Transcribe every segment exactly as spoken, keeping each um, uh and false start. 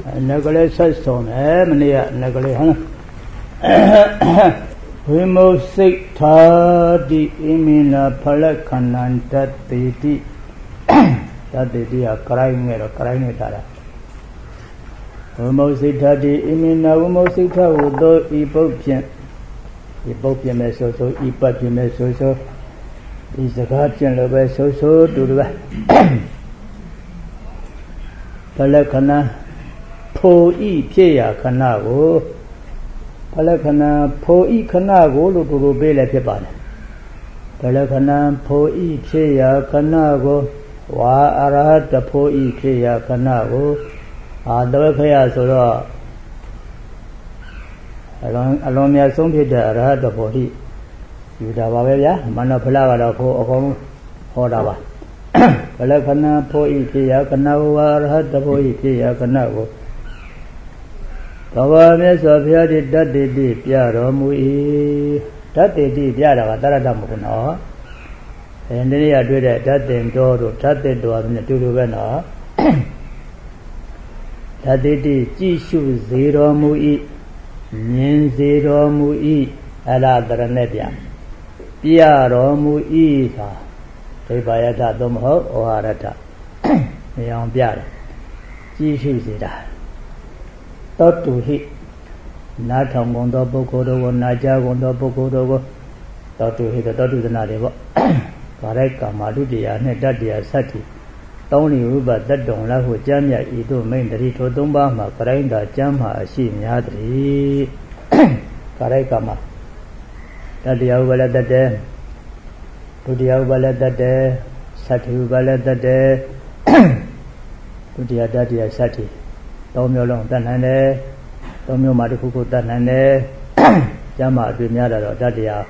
Nagale says so, many Nagale Vimosik di imina palakananta titi that they are crying or crying it. Vimosita di imina Vimosita would do epopian epopian mesoso, epopian mesoso is the guardian of a so so to the Palakana po e pia canago Palakana po e canago to bele pepana Palakana po e pia canago wa arata po e pia canago Adavakaya solo along along me some pita arata po he Udavaya Manapala for Hodava Palakana po e pia canago arata po e pia canago Baba Mesa Piadi Daddy di Piaro Mui Daddy di Piara Taradamuna and then I do that that then door tatted to have to do Vena Daddy di Jishu zero Mui Nin zero Mui Ala Dranebia Piaro Mui Tebayata Domho or Arata Neon Piara Jishu Zida Tot to hit Natam Gondo Bokodo, Naja Gondo Bokodo, Tot to hit the Tot to the Nadivo Kareka Madudia, Nedadia Sati, Tony Uba, that don't love with Jamia, Ido main the Rito Dumba, Makarenda, Jamha, Shim Yadri Karekama Tadia Ubala the day, Tudia Ubala the day, Sati Ubala the day, Tudia Dadia Sati. Tomio long tanane, Tomio Madifuku tanane, Jama Dumiada Dadia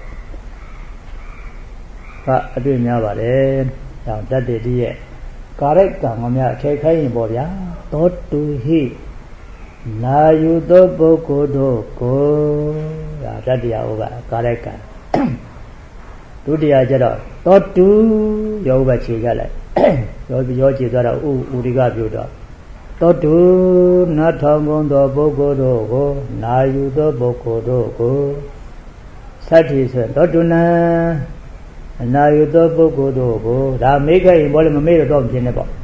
Fa Dumiavare, down that day. Correct, Gamma, take him, Boria, thought to he. Na you do boko do ko, Dadia over, correct. To the Ajara, thought to Yoga Chigala, Yogi Dara, Uriga Buda. Totu Natangon do Boko Dogo, Nayu do Boko Dogo. Sati said, Totuna Nayu do Boko Dogo. That make a volume made a dog in about.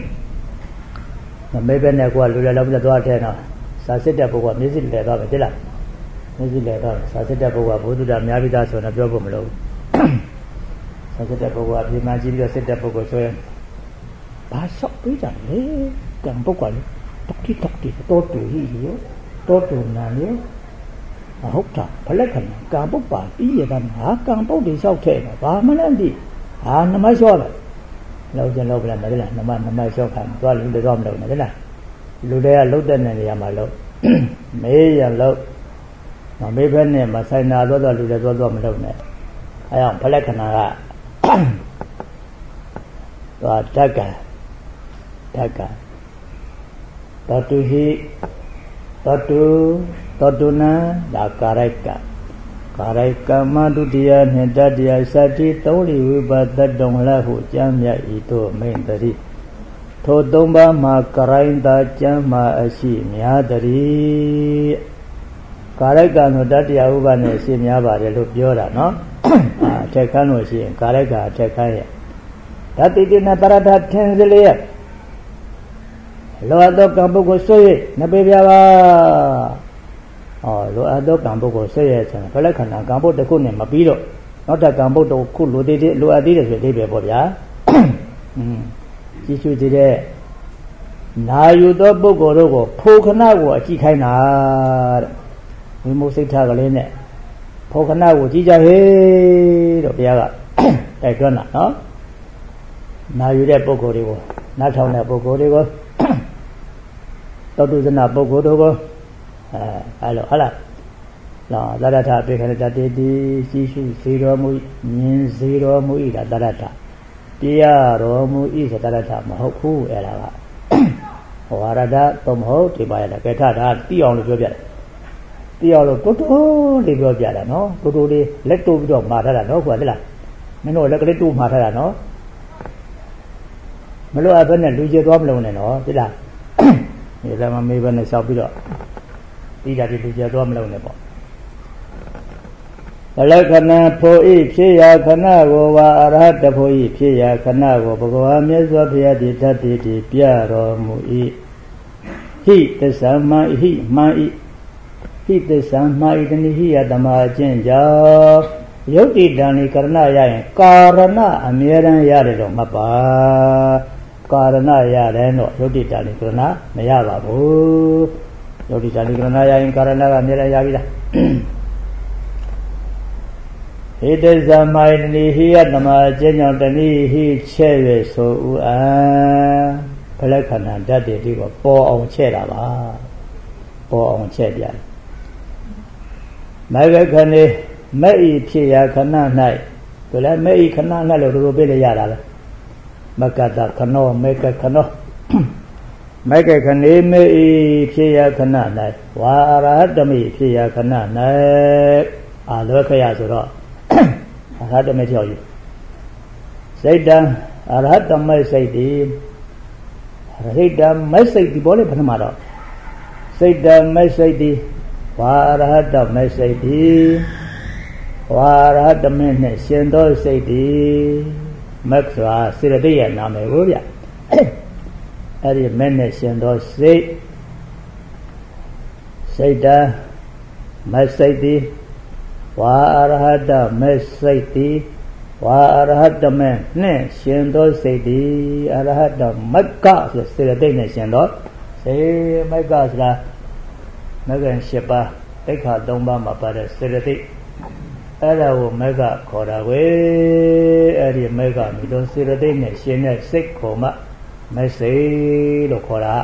The Maben Aqua Lula of the Duatena, Sasita Boga, Missy Leda, Dilla, Missy Leda, Sasita Boga, Buddha, Navidas on a job of low. Sasita Boga, imagine the Sita Bogo, so pass up with a Càng bốc quả tóc tí tóc tí tốt tuổi hiếu tốt tuổi nào nhớ hút thật phải lấy thành càng bốc quả ý gì thành hả càng bốc thì sao thế mà và mà làm gì à nó mới xóa rồi lâu cho lâu làm đấy là nó mà nó mới xóa thành qua những cái gom đầu này đấy là lúc đây lúc đây này là mà lâu mấy giờ lâu mà mấy bên này mà sai nào đó là lúc đây đó đó mà lâu này ai không phải lấy thành là và tất cả tất cả Tatu hi Tatu Tatuna da Karaika Karaika Madudia Nedadia Sati Toli Uba Dadong Lahu Jamya Ito Maindari Todomba Ma Karainda Jama Ashi Miadari Karaika no Dadia Uba Ne Si Miabare Lupiora no Tekano Si Karaika Tekaya Tati Dina Tarada Tenzilia Lo ado campo ko soye na pe bia ba oh lo ado campo ko soye cha ba la khana campo ta ku ne ma pi do not ta campo to ku lo de de lo adi de so de be po bia hm ji chu ji de na yu do pukko do ko pho khana ko a ji khai na de wi mo sait tha ka le ne pho khana ko ji ja he do bia ga tai twan na no na yu de pukko de ko na thong de pukko de ko Totu Zana Boko Dogo, hello, hello. No, Darata, Pekata, Sishu, Zero Mui, Nin Zero Mui, Darata. Tia Romu is a Darata, Mahoku, Ella. Orada, Tom Ho, Tibaya, Ketata, Tion Jobia. Tiolo, Toto, the Jobia, no? Toto, let two dog Matara, no? Quadilla. No, let two Matara, no? Melo Aben and Lucia Goblin, no? Did I? ဒီလည်းမမေးဘဲနဲ့လျှောက်ပြီးတော့ဒီကြတဲ့လူကျတော့မလုပ်နဲ့ပေါ့လက္ခဏာဖို့ဤဖြစ်ရာခဏကိုဝါအရဟတဖို့ဤဖြစ်ရာခဏကိုဘဂဝါမြတ်စွာဘုရားတည်တတ်တည်ပြတော်မူ၏ဟိသစ္စာမဟိမှန်ဤဟိသစ္စာမဤတဏိဟိယတမအကျင့်ကြောင့်ယုတ်တိတံဤကရဏရရင်ကာရဏအမြဲတမ်းရတယ်တော့မှတ်ပါကာရဏရတယ်တော့ယုတ်တိတံဤကရဏမရပါဘူးယုတ်တိတံဤကရဏရရင်ကာရဏကအမြဲတမ်းရပြီလားဟိတ္တဇမယတနိဟိယတမအကျဉ်းကြောင့်တဏိဟိချဲ့၍ဆိုဥအံဘလက္ခဏာဓာတ်တွေဒီကိုပေါ်အောင်ချဲ့တာပါပေါ်အောင်ချဲ့ပြတယ်မဂ္ဂခဏေမဲ့ဤဖြစ်ရာခဏ၌သူလည်းမဲ့ဤခဏ၌လို့တို့တို့ပြည့်ရတာလေမကတခဏောမေကခဏောမဂ္ဂခဏေမဲ့ဤဖြစ်ရာခဏ၌ဝါအရဟတမိဖြစ်ရာခဏ၌အာလောခယဆိုတော့အရဟတမေကြောက်ယူစိတ်တံအရဟတမေစိတ်တိစိတ်တံမေစိတ်တိဘောလေပထမတော့စိတ်တံမေစိတ်တိဝါအရဟတမေစိတ်တိဝါအရဟတမေနဲ့ရှင်သောစိတ်တိမက္ခစွာစေတသိက်ရဲ့နာမည်ကိုဗျအဲ့ဒီမဲနဲ့ရှင်သောစိတ်စိတ်တံမေစိတ်တိဝါအရဟတမေစိတ်တိဝါအရဟတမေနဲ့ရှင်သောစိတ်တိအရဟတမက္ကဆိုစေတသိက်နဲ့ရှင်သောစေမက္ကဆိုတာမဂ္ဂင်၈ပါးတိက္ခာ၃ပါးမှာပါတဲ့စေတသိက်အဲ့ဒါကိုမက္ကခေါ်တာဝေအဲ့ဒီမက္ကမိတော့စေတသိက်နဲ့ရှင်တဲ့စိတ်ခေါ်မှမေစိတ်လို့ခေါ်တာ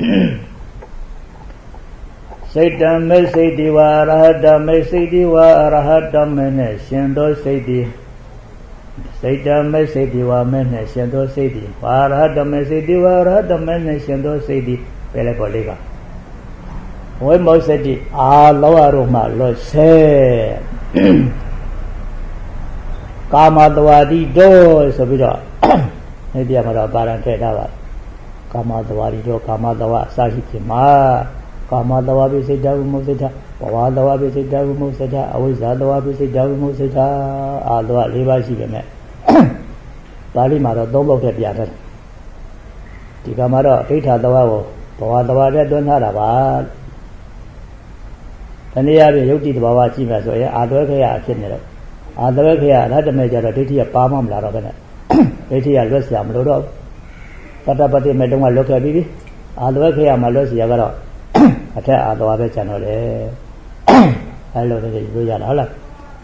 စိတ်တံမေစိတ်တိဝါအရဟတမေစိတ်တိဝါအရဟတမေနဲ့ရှင်သောစိတ်တိစိတ်တံမေစိတ်တိဝါမေနဲ့ရှင်သောစိတ်တိဝါအရဟတမေစိတ်တိဝါအရဟတမေနဲ့ရှင်သောစိတ်တိပဲလိုက်ပေါ်လေးကဝိမောစတိအာလောရတို့မှလွတ်ဆဲကာမတဝါတိတို့ဆိုပြီးတော့ဒီတရားမှာတော့ပါရန်ထည့်ထားပါကာမတဝါတိတို့ကာမတဝါအစရှိဖြစ်မှာကာမတဝါပိစိတ်တဝိမုစိတ်ဘဝတဝါပိစိတ်တဝိမုစိတ်အဝိဇ္ဇာတဝါပိစိတ်တဝိမုစိတ်အာလောက၄ပါးရှိတယ်မဲ့ပါဠိမှာတော့သုံးပုဒ်နဲ့ပြထားတယ်ဒီကမှာတော့အဋ္ဌတဝါကိုဘဝတဝါနဲ့တွန်းထားတာပါတနည်းအားဖြင့်ယုတ်တိတဘာဝရှိမှဆိုရင်အာသွဲခရအဖြစ်နေတော့အာသွဲခရရတ္တမေကြတော့ဒိဋ္ဌိကပါမမလာတော့ဘဲနဲ့ဒိဋ္ဌိကလွတ်เสียမလို့တော့တတ္တပတိမေတုံးကလွတ်ခဲ့ပြီးပြီအာသွဲခရမှာလွတ်เสียကတော့အထက်အာသွားပဲကျန်တော့တယ်အဲလိုတည်းပြောရတာဟုတ်လား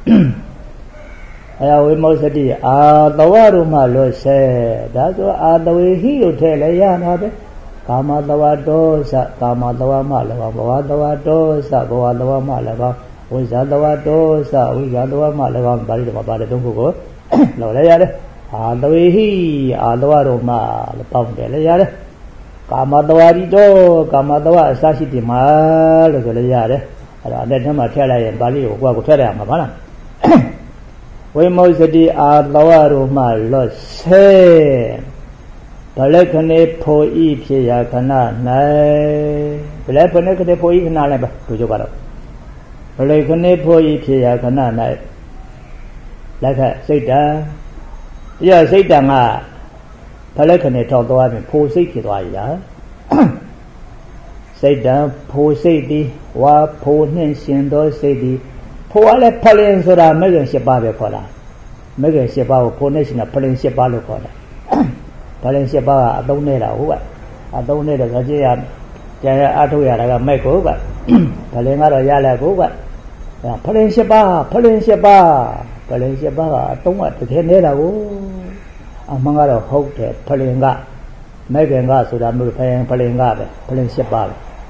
အဲဝိမောစတိအာသဝရမလို့ဆဲဒါဆိုအာတဝေဟိလို့ထည့်လဲရမှာပဲကာမတဝတောသကာမတဝမလည်းကောဘဝတဝတောသဘဝတဝမလည်းကောဝိဇ္ဇာတဝတောသဝိဇ္ဇာတဝမလည်းကောပါဠိတော်မှာပါတယ်သုံးခုကိုလို့လဲရတယ်အာတဝေဟိအာသဝရမလို့ပေါင်းတယ်လဲရတယ်ကာမတဝါဒီတော့ကာမတဝအစရှိတယ်မှာလို့ဆိုလည်းရတယ်အဲ့ဒါအတက်ထဲမှာထည့်လိုက်ရင်ပါဠိကိုကိုယ့်ကိုထည့်ရမှာပါလားဝိမောစတိအာတဝရမလောဆဲဘလက္ခဏေဖို့ဤဖြစ်ရာခဏ၌ဘလက္ခဏေခဏေဖို့ဤခဏလည်းပဲသူတို့ကတော့ဘလက္ခဏေဖို့ဤဖြစ်ရာခဏ၌လက်ခစိတ်တံပြစိတ်တံကဘလက္ခဏေထောက်သွားပြီဖို့စိတ်ဖြစ်သွားပြီလားစိတ်တံဖို့စိတ်ဒီဝါဖို့နှင့်ရှင်သောစိတ်ဒီဖို့ကလည်းဖလင်ဆိုတာမဂ္ဂင်၈ပါးပဲခေါ်တာမဂ္ဂင်၈ပါးကိုဖို့နဲ့ရှင်တာဖလင်၈ပါးလို့ခေါ်တာဖလင်၈ပါးကအသုံးနေတာဟုတ်ကအသုံးနေတဲ့ကြည့်ရကြရအထုတ်ရတာကမိုက်ကိုကဖလင်ကတော့ရလဲကိုကဖလင်၈ပါးဖလင်၈ပါးဖလင်၈ပါးကအသုံးကတကယ်နေတာကိုအမှန်ကတော့ဟုတ်တယ်ဖလင်ကမဲခင်ကဆိုတာမျိုးဖလင်ဖလင်ကပဲဖလင်၈ပါးပဲ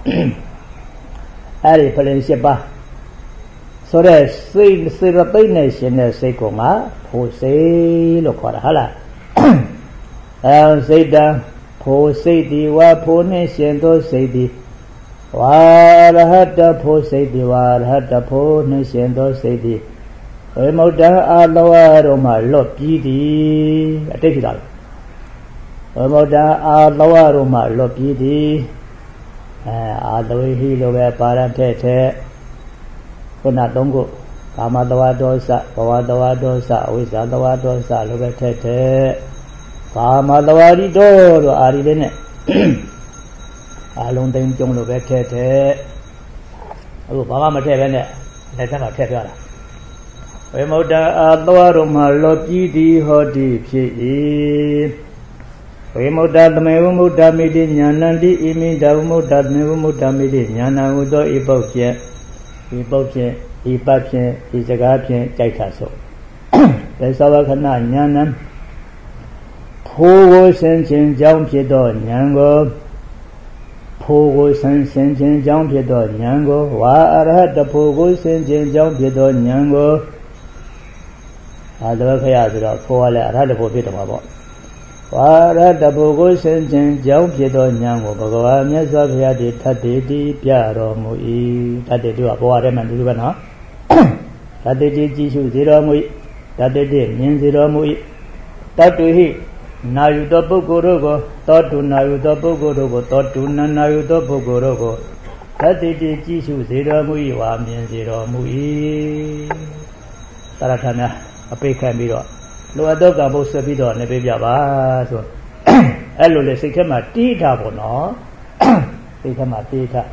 အဲ့ဒီဖလင်၈ပါးဆိုတဲ့စိတ်စေတသိက်နဲ့ရှင်တဲ့စိတ်ကငါဖို့စိတ်လို့ခေါ်တာဟုတ်လားအဲစိတ်တံဖို့စိတ်ဒီဝါဖို့နဲ့ရှင်သောစိတ်ဒီဝါရဟတဖို့စိတ်ဒီဝါရဟတဖို့နဲ့ရှင်သောစိတ်ဒီဝိမု တံအာလောတော်မှာလွတ်ပြီးသည်အတိတ်ဖြစ်တာဝိမု တံအာလောတော်မှာလွတ်ပြီးသည်ဝအာသဝိဟိလိုပဲပါရတဲ့တဲ့ခုနသုံးခုကာမတဝါဒေါသဘဝတဝါဒေါသအဝိဇ္ဇာတဝါဒေါသလိုပဲတဲ့တဲ့ကာမတဝါဒီတော့တို့အာရီလေးနဲ့အလုံးသိမ်းကြုံလိုပဲတဲ့တဲ့အခုဘာမှမထည့်ပဲနဲ့လက်ထက်မှာထည့်ပြတာဝိမု ക്ത အာသောရုံမှာလောပြည်တိဟောတိဖြစ်၏ဝိမု ക്ത သမေဝမု ക്ത မိတိညာဏန္တိဣမိတဝမု ക്ത သမေဝမု ക്ത မိတိညာဏဟုသောဤပုတ်ဖြင့်ဤပုတ်ဖြင့်ဤပတ်ဖြင့်ဤစကားဖြင့်ကြိုက်တာဆိုသေသဝခဏညာဏဖိုးကိုဆင်ခြင်းကြောင့်ဖြစ်သောဉာဏ်ကိုဖိုးကိုဆင်ဆင်ခြင်းကြောင့်ဖြစ်သောဉာဏ်ကိုဝါအရဟတဖိုးကိုဆင်ခြင်းကြောင့်ဖြစ်သောဉာဏ်ကိုအာသဝခယဆိုတော့ဖိုးကလည်းအရဟတဖိုးဖြစ်တော်မှာပေါ့ဝါရဟတဖိုးကိုဆင်ခြင်းကြောင့်ဖြစ်သောဉာဏ်ကိုဘဂဝါမြတ်စွာဘုရားတည်ထတ်တည်တည်ပြတော်မူ၏တတ်တည်သူကဘဝထဲမှာဒီလိုပဲနော်တတ်တည်တည်ကြည့်ရှုစေတော်မူ၏တတ်တည်တည်မြင်စေတော်မူ၏တတ်တူဟိနာယူသောပုဂ္ဂိုလ်တို့ကိုသောတုနာယူသောပုဂ္ဂိုလ်တို့ကိုသောတုနာနာယူသောပုဂ္ဂိုလ်တို့ကိုတတ်တည်တည်ကြည့်ရှုစေတော်မူ၏ဝါမြင်စေတော်မူ၏တရထများအပိတ်ခံပြီးတော့လိုအပ်သောကံဖို့ဆွဲပြီးတော့နေပြပြပါဆိုအဲ့လိုလေစိတ်ထဲမှာတီးထားပေါ့နော်စိတ်ထဲမှာတီးထား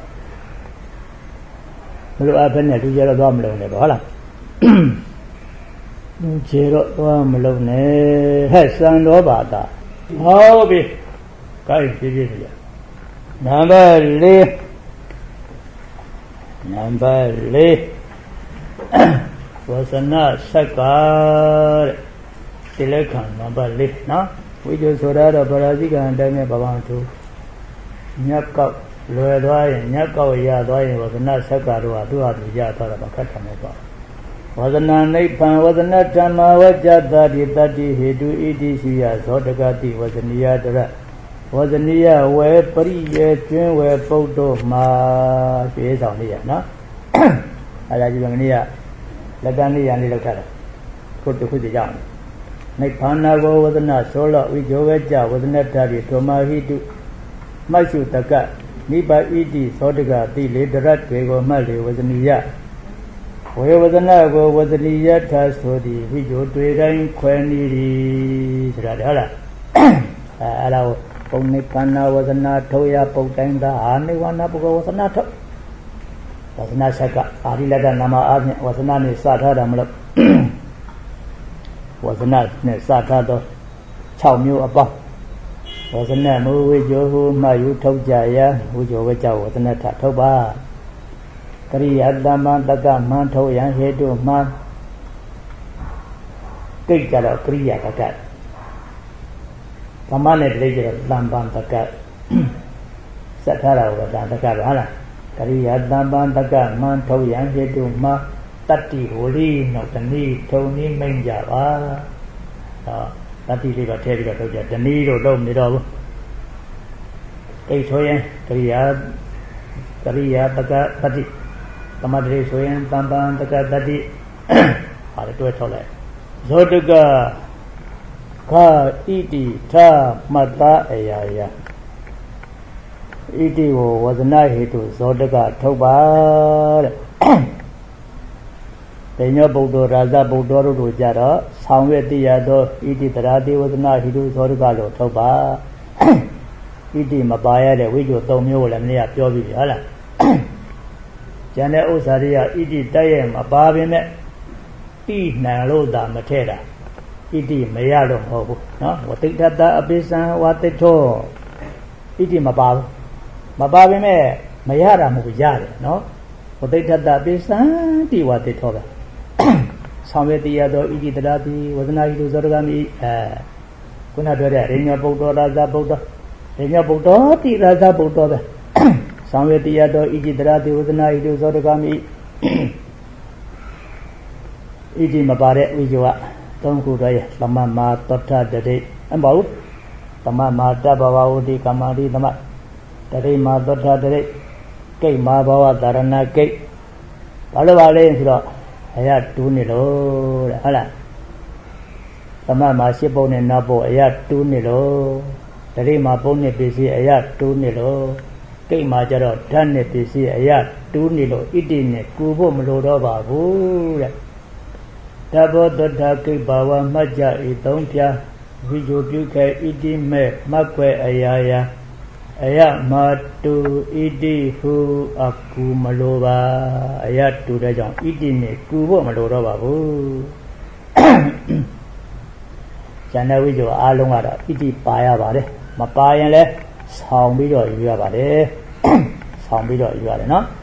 မလိုအပ်ဘဲနဲ့လူကျတော့သွားမလုံးနဲ့ပေါ့ဟုတ်လားလူကျတော့သွားမလုံးနဲ့ဟဲ့စံတော်ပါတာဟုတ်ပြီကိုင်းပြပြပြနံပါတ်လေးနံပါတ်လေးဝါစနာဆက်ကတဲ့ဒီလက်ခံနံပါတ်လေးနော်ဝိဇ္ဇဆိုရတော့ပရာဇိကအတိုင်းနဲ့ပပံသူညက်ကောက်လွယ်သွားရင်ညက်ကောက်ရသွားရင်ဝါစနာဆက်ကတော့သူ့ဟာသူရသွားတာမခက်တယ်ပေါ့ဝါစနာနိဗ္ဗာန်ဝါစနာဓမ္မဝကြတတိတတိဟေတုဣတိရှိယဇောတကတိဝါစနိယတရဝါစနိယဝေပရိယေကျွင်းဝေပုတ်တို့မှာရွှေဆောင်နေရနော်အဲဒါကြည့်မနေ့ကလက်တန်းလေးရန်လေးလောက်ထားတယ်ခုတခုစီကြောင်းနိဗ္ဗာန်ကိုဝဒနာသောလဝိဇောဝေကြဝဒနာဓာတိဓမ္မဟိတုမတ်စုတကနိဗ္ဗာဣတိသောတကတိလေတရတ်တွေကိုမှတ်လေဝဇနိယဝေဝဒနာကိုဝဇနိယထာဆိုသည်ဝိဇောတွေ့တိုင်းခွဲနေသည်ဆိုတာဟုတ်လားအဲအဲ့ဒါကိုပုံနိဗ္ဗာန်ဝဇနာထုတ်ရပုတ်တိုင်းသာအာနိဝါနပုဂ္ဂဝဇနာထုတ်ဝဇနာဆက်ကအာရိလတ္တနာမအားဖြင့်ဝဇနာနဲ့စထားတာမလို့ဝဇနာနဲ့စထားသော၆မျိုးအပေါင်းဝဇနာမူဝိဇ္ဇောဟုမှယူထုတ်ကြရာဝိဇ္ဇောဝကြဝဇနာထထုတ်ပါကရိယာတမတကမှန်ထုတ်ရန်ဟေတုမှကိတ်ကြတော့ကရိယာတကကမနဲ့တိတ်ကြတော့တံပံတကစက်ထားတာကတံတကပဲဟုတ်လားကရိယာတံပံတကမှန်ထုတ်ရန်ဟေတုမှတတ္တိဟိုလိနောက်တနည်းထုံနည်းမိန်ကြပါဟောတတ္တိလေးပါထည့်ပြီးတော့ထုတ်ကြတနည်းတော့လုံးနေတော့ဘူးကိတ်ဆိုရင်ကရိယာကရိယာတကတတ္တိသမတ္တိဆိုရင်တံပံတကတတ္တိဟာလည်းတွဲထုတ်လိုက်ဇောတကခာဣတိထာမတ္တအယာယဣတိဝဝဇနာဟေတုဇောတကထုတ်ပါတဲ့တေညောဗုဒ္ဓရာဇဗုဒ္ဓတို့တို့ကြတော့ဆောင်ရွက်တိရသောဣတိတရာတိဝဇနာဟိတုဇောတကလို့ထုတ်ပါဣတိမပါရတဲ့ဝိဇ္ဇောသုံးမျိုးကိုလည်းမနေ့ကပြောပြီးပြီဟုတ်လားကျန်တဲ့ဥစ္စာတွေကဣတိတက်ရဲ့မပါပင်နဲ့တိနှံလို့သာမထဲ့တာဣတိမရလို့မဟုတ်ဘူးနော်ဝတိဋ္ဌတအပိစံဝတိထောဣတိမပါဘူးမပါပင်နဲ့မရတာမဟုတ်ရတယ်နော်ဝတိဋ္ဌတအပိစံတိဝတိထောပဲဆောင်ရွက်တရားသောဣတိတရာတိဝဇနာဟိတုဇောတကမိအဲခုနပြောတဲ့ရိညဗုဒ္ဓရာဇဗုဒ္ဓရိညဗုဒ္ဓတိရာဇဗုဒ္ဓပဲဆောင်ရွက်တရားသောဣတိတရာတိဝဇနာဟိတုဇောတကမိဣတိမပါတဲ့ဝိဇ္ဇဝသုံးခုတော့ရဲ့သမမာသောထတတိအမဟုတ်သမမာတဘဝဝတိကမ္မတိသမတတိမာသောထတတိကိတ်မာဘဝသာရဏကိတ်ဘာလို့ပါလဲဆိုတော့အရာတူးနေလို့တဲ့ဟုတ်လားသမမာရှစ်ပုံနဲ့နောက်ပုံအရာတူးနေလို့တတိမာပုံနဲ့ပစ္စည်းအရာတူးနေလို့ကိကိတ်မှာကြတော့ဓာတ်နဲ့ပစ္စည်းအရာတူးနေလို့ဣတိနဲ့ကူဖို့မလိုတော့ပါဘူးတဲ့တဘောတတကိတ်ဘာဝမှတ်ကြဤသုံးပြဝိဇုပြုခဲဣတိမဲ့မှတ်ွယ်အရာရာအယမတုဣတိဟုအကူမလိုပါအယတူတဲ့ကြောင့်ဣတိနဲ့ကူဖို့မလိုတော့ပါဘူးဇန်နဝိဇ္ဇောအားလုံးကတော့ဣတိပါရပါတယ်မပါရင်လည်းဆောင်းပြီးတော့ယူရပါတယ်ဆောင်းပြီးတော့ယူရတယ်နော်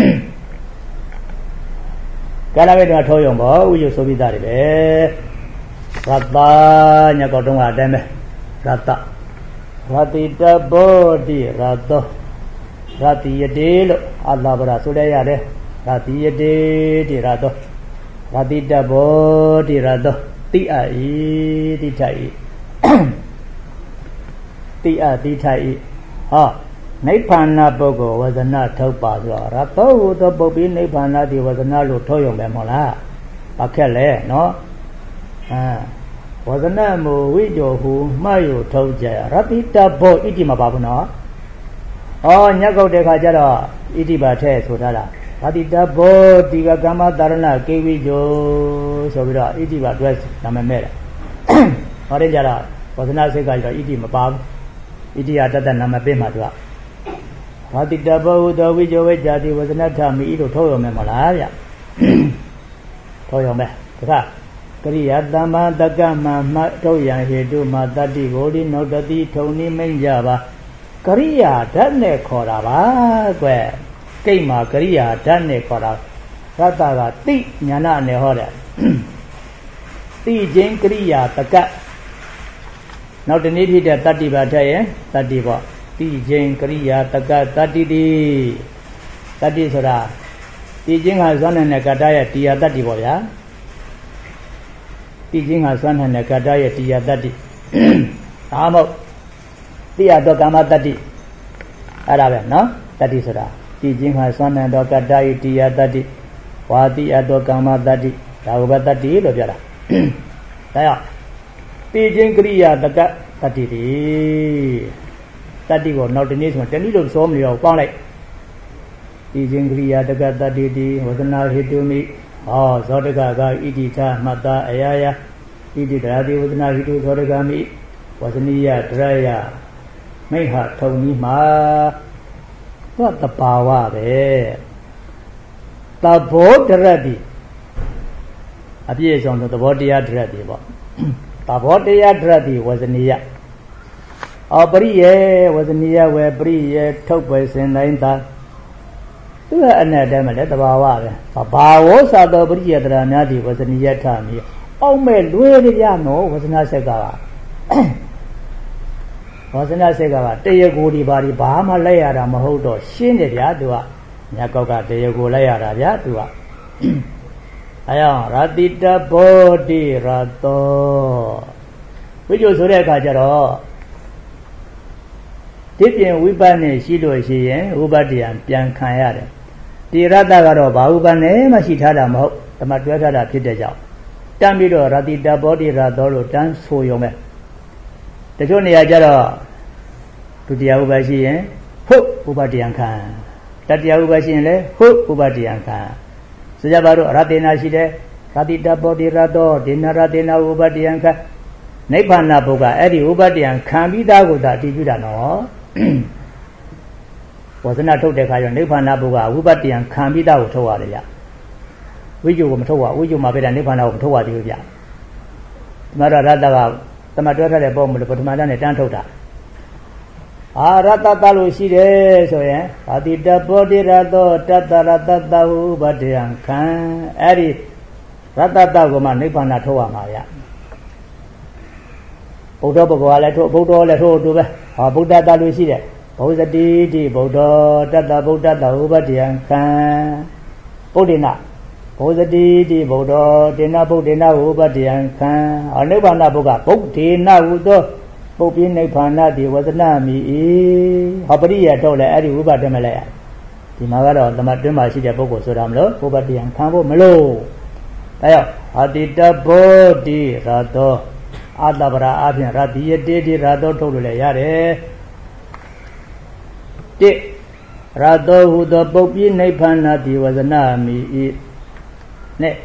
ကာလဝိတ္တထောယုံပေါ့ဝိဇ္ဇောဆိုပြီးသားတွေပဲရတ္တညကောတုံးကအတိုင်းပဲရတ္တရတိတဘောတိရတောရတိယတေလို့အလ္လာဗရာဆိုလဲရတယ်ရတိယတေတိရတောရတိတဘောတိရတောတိအဤတိထိုက်တိအတိထိုက်ဟောနိဗ္ဗာန်ပုဂ္ဂိုလ်ဝဇနာထုတ်ပါဆိုတော့ရတောဟုသောပုပ္ပိနိဗ္ဗာန်တိဝဇနာလို့ထုတ်ရုံပဲမဟုတ်လားဘာခက်လဲနော်အာဝဇနမူဝိဇောဟုမှတ်ရထုတ်ကြရတိတဘောဣတိမပါဘူးနော်ဩညက်ကုတ်တဲ့ခါကျတော့ဣတိပါထဲဆိုထားတာရတိတဘောဒီကကမ္မတာရဏကေဝိဇောဆိုပြီးတော့ဣတိပါတွဲနာမည်မဲ့တယ်ဟောတဲ့ကြတော့ဝဇနစိတ်ကကျတော့ဣတိမပါဘူးဣတိဟာတတနာမပေးမှာသူကရတိတဘောဟုသောဝိဇောဝိဇာတိဝဇနထမိလို့ထုတ်ရမယ်မလားဗျထုတ်ရမယ်ဒါကကရိယာတမ္မာတက္ကမမထုတ်ရန်ဟေတုမှာတတ္တိကိုဒီနောတတိထုံနိမိတ်ကြပါကရိယာဓာတ်နဲ့ခေါ်တာပါကွယ်ကိတ်မှာကရိယာဓာတ်နဲ့ခေါ်တာရတ္တကတိညာနာနဲ့ဟောတယ်တိချင်းကရိယာတက္ကနောက်တနည်းဖြစ်တဲ့တတ္တိပါထက်ရင်တတ္တိပေါ့တိချင်းကရိယာတက္ကတတ္တိတိတတ္တိဆိုတာတိချင်းကဇောနနဲ့ကတ္တရဲ့တရားတတ္တိပေါ့ဗျာတိချင်းကစွမ်းနိုင်တဲ့ကတ္တရဲ့တရားတတ္တိဒါမှမဟုတ်တိယတော့ကာမတတ္တိအဲ့ဒါပဲနော်တတ္တိဆိုတာတိချင်းကစွမ်းနိုင်တော့ကတ္တရဲ့တရားတတ္တိဝါတိယတော့ကာမတတ္တိဒါကဘတတ္တိလို့ပြောတာဒါကြောင့်တိချင်းကရိယာတကတတ္တိတိတတ္တိကိုနောက်တနည်းဆိုတနည်းလို့စောမလို့ပေါင်းလိုက်တိချင်းကရိယာတကတတ္တိတိဝဒနာဟိတုမိဟောဇောတကကဣတိသာမတ္တအယယဣတိတရာတိဝဒနာဟိတုဇောတကမိဝဇနိယတရယမိဟထုံနီးမှာသတ္တပါဝပဲသဘောတရတိအပြည့်စုံသောသဘောတရားတရတိပေါ့သဘောတရားတရတိဝဇနိယအောပရိယေဝဇနိယဝေပရိယေထုတ်ပဲစင်တိုင်းသာသူကအနဲ့တည်းမလဲတဘာဝပဲဘာဝောသာသောပရိယတရာများဒီဝဇနိယထမိအောက်မဲ့လွဲရရနော်ဝဇနာဆက်ကပါဝဇနာဆက်ကပါတရကိုဒီပါဒီဘာမှလိုက်ရတာမဟုတ်တော့ရှင်းတယ်ဗျာသူကညကောက်ကတရကိုလိုက်ရတာဗျာသူကအဲအောင်ရတိတဘောတိရတောဝိဇ္ဇုဆိုတဲ့အခါကျတော့ဒီပြင်ဝိပဿနာရှိလို့ရှိရင်ဥပတ္တယံပြန်ခံရတယ်ဒီရတ္တကတော့ဘာဥပ္ပနဲ့မှရှိထားတာမဟုတ်ဓမ္မတွဲထားတာဖြစ်တဲ့ကြောင့်တန်းပြီးတော့ရတိတဘောတိရတောလို့တန်းဆိုရုံပဲတချို့နေရာကျတော့ဒုတိယဥပ္ပရှိရင်ဟုတ်ဥပတ္တယံခံတတိယဥပ္ပရှိရင်လည်းဟုတ်ဥပတ္တယံခံဆိုကြပါတော့ရတေနာရှိတယ်ရတိတဘောတိရတောဒေနရတေနာဥပတ္တယံခံနိဗ္ဗာန်ဘုကအဲ့ဒီဥပတ္တယံခံပြီးသားကိုသာအတည်ပြုတာနော်ဝဇနာထုတ်တဲ့ခါကျတော့နိဗ္ဗာန်ဘုကဝိပတ္တယံခံပြီးသားကိုထုတ်ရတယ်ဗျဝိဇ္ဇုကိုမထုတ်ပါဝိဇ္ဇုမှာပြတဲ့နိဗ္ဗာန်ကိုမထုတ်ပါသေးဘူးဗျဒီမှာတော့ရတ္တကသမတွဲထားတဲ့ပုံမလို့ပထမတန်းနဲ့တန်းထုတ်တာအာရတ္တတလို့ရှိတယ်ဆိုရင်ဘာတိတဘောတိရတောတတ္တရတ္တဝဥပတ္တယံခံအဲ့ဒီရတ္တတကိုမှနိဗ္ဗာန်ထုတ်ရမှာဗျဗုဒ္ဓဘဂဝါလည်းထုတ်ဗုဒ္ဓလည်းထုတ်တူပဲဟာဗုဒ္ဓတလို့ရှိတယ်ဘုဇတိတိဗုဒ္ဓတတ္တဗုဒ္ဓတဥပတ္တယံခံပုဒ္ဒေနဘုဇတိတိဗုဒ္ဓတေနဗုဒ္ဓေနဥပတ္တယံခံအနိဗ္ဗာန်ဘုကဗုဒ္ဓေနဟုသောပုပ္ပိနိဗ္ဗာန်တိဝဇနမိဤဟောပရိယထုတ်လဲအဲ့ဒီဥပတ္တမလဲဒီမှာကတော့သမတွင်းမှာရှိတဲ့ပုဂ္ဂိုလ်ဆိုတာမလို့ဥပတ္တယံခံဖို့မလို့ဒါကြောင့်အတိတဘောတိရတောအတ္တပရာအပြင်ရတိယတေတိရတောထုတ်လို့လည်းရတယ်တိ Rato hudo popi naipanati wasanami ne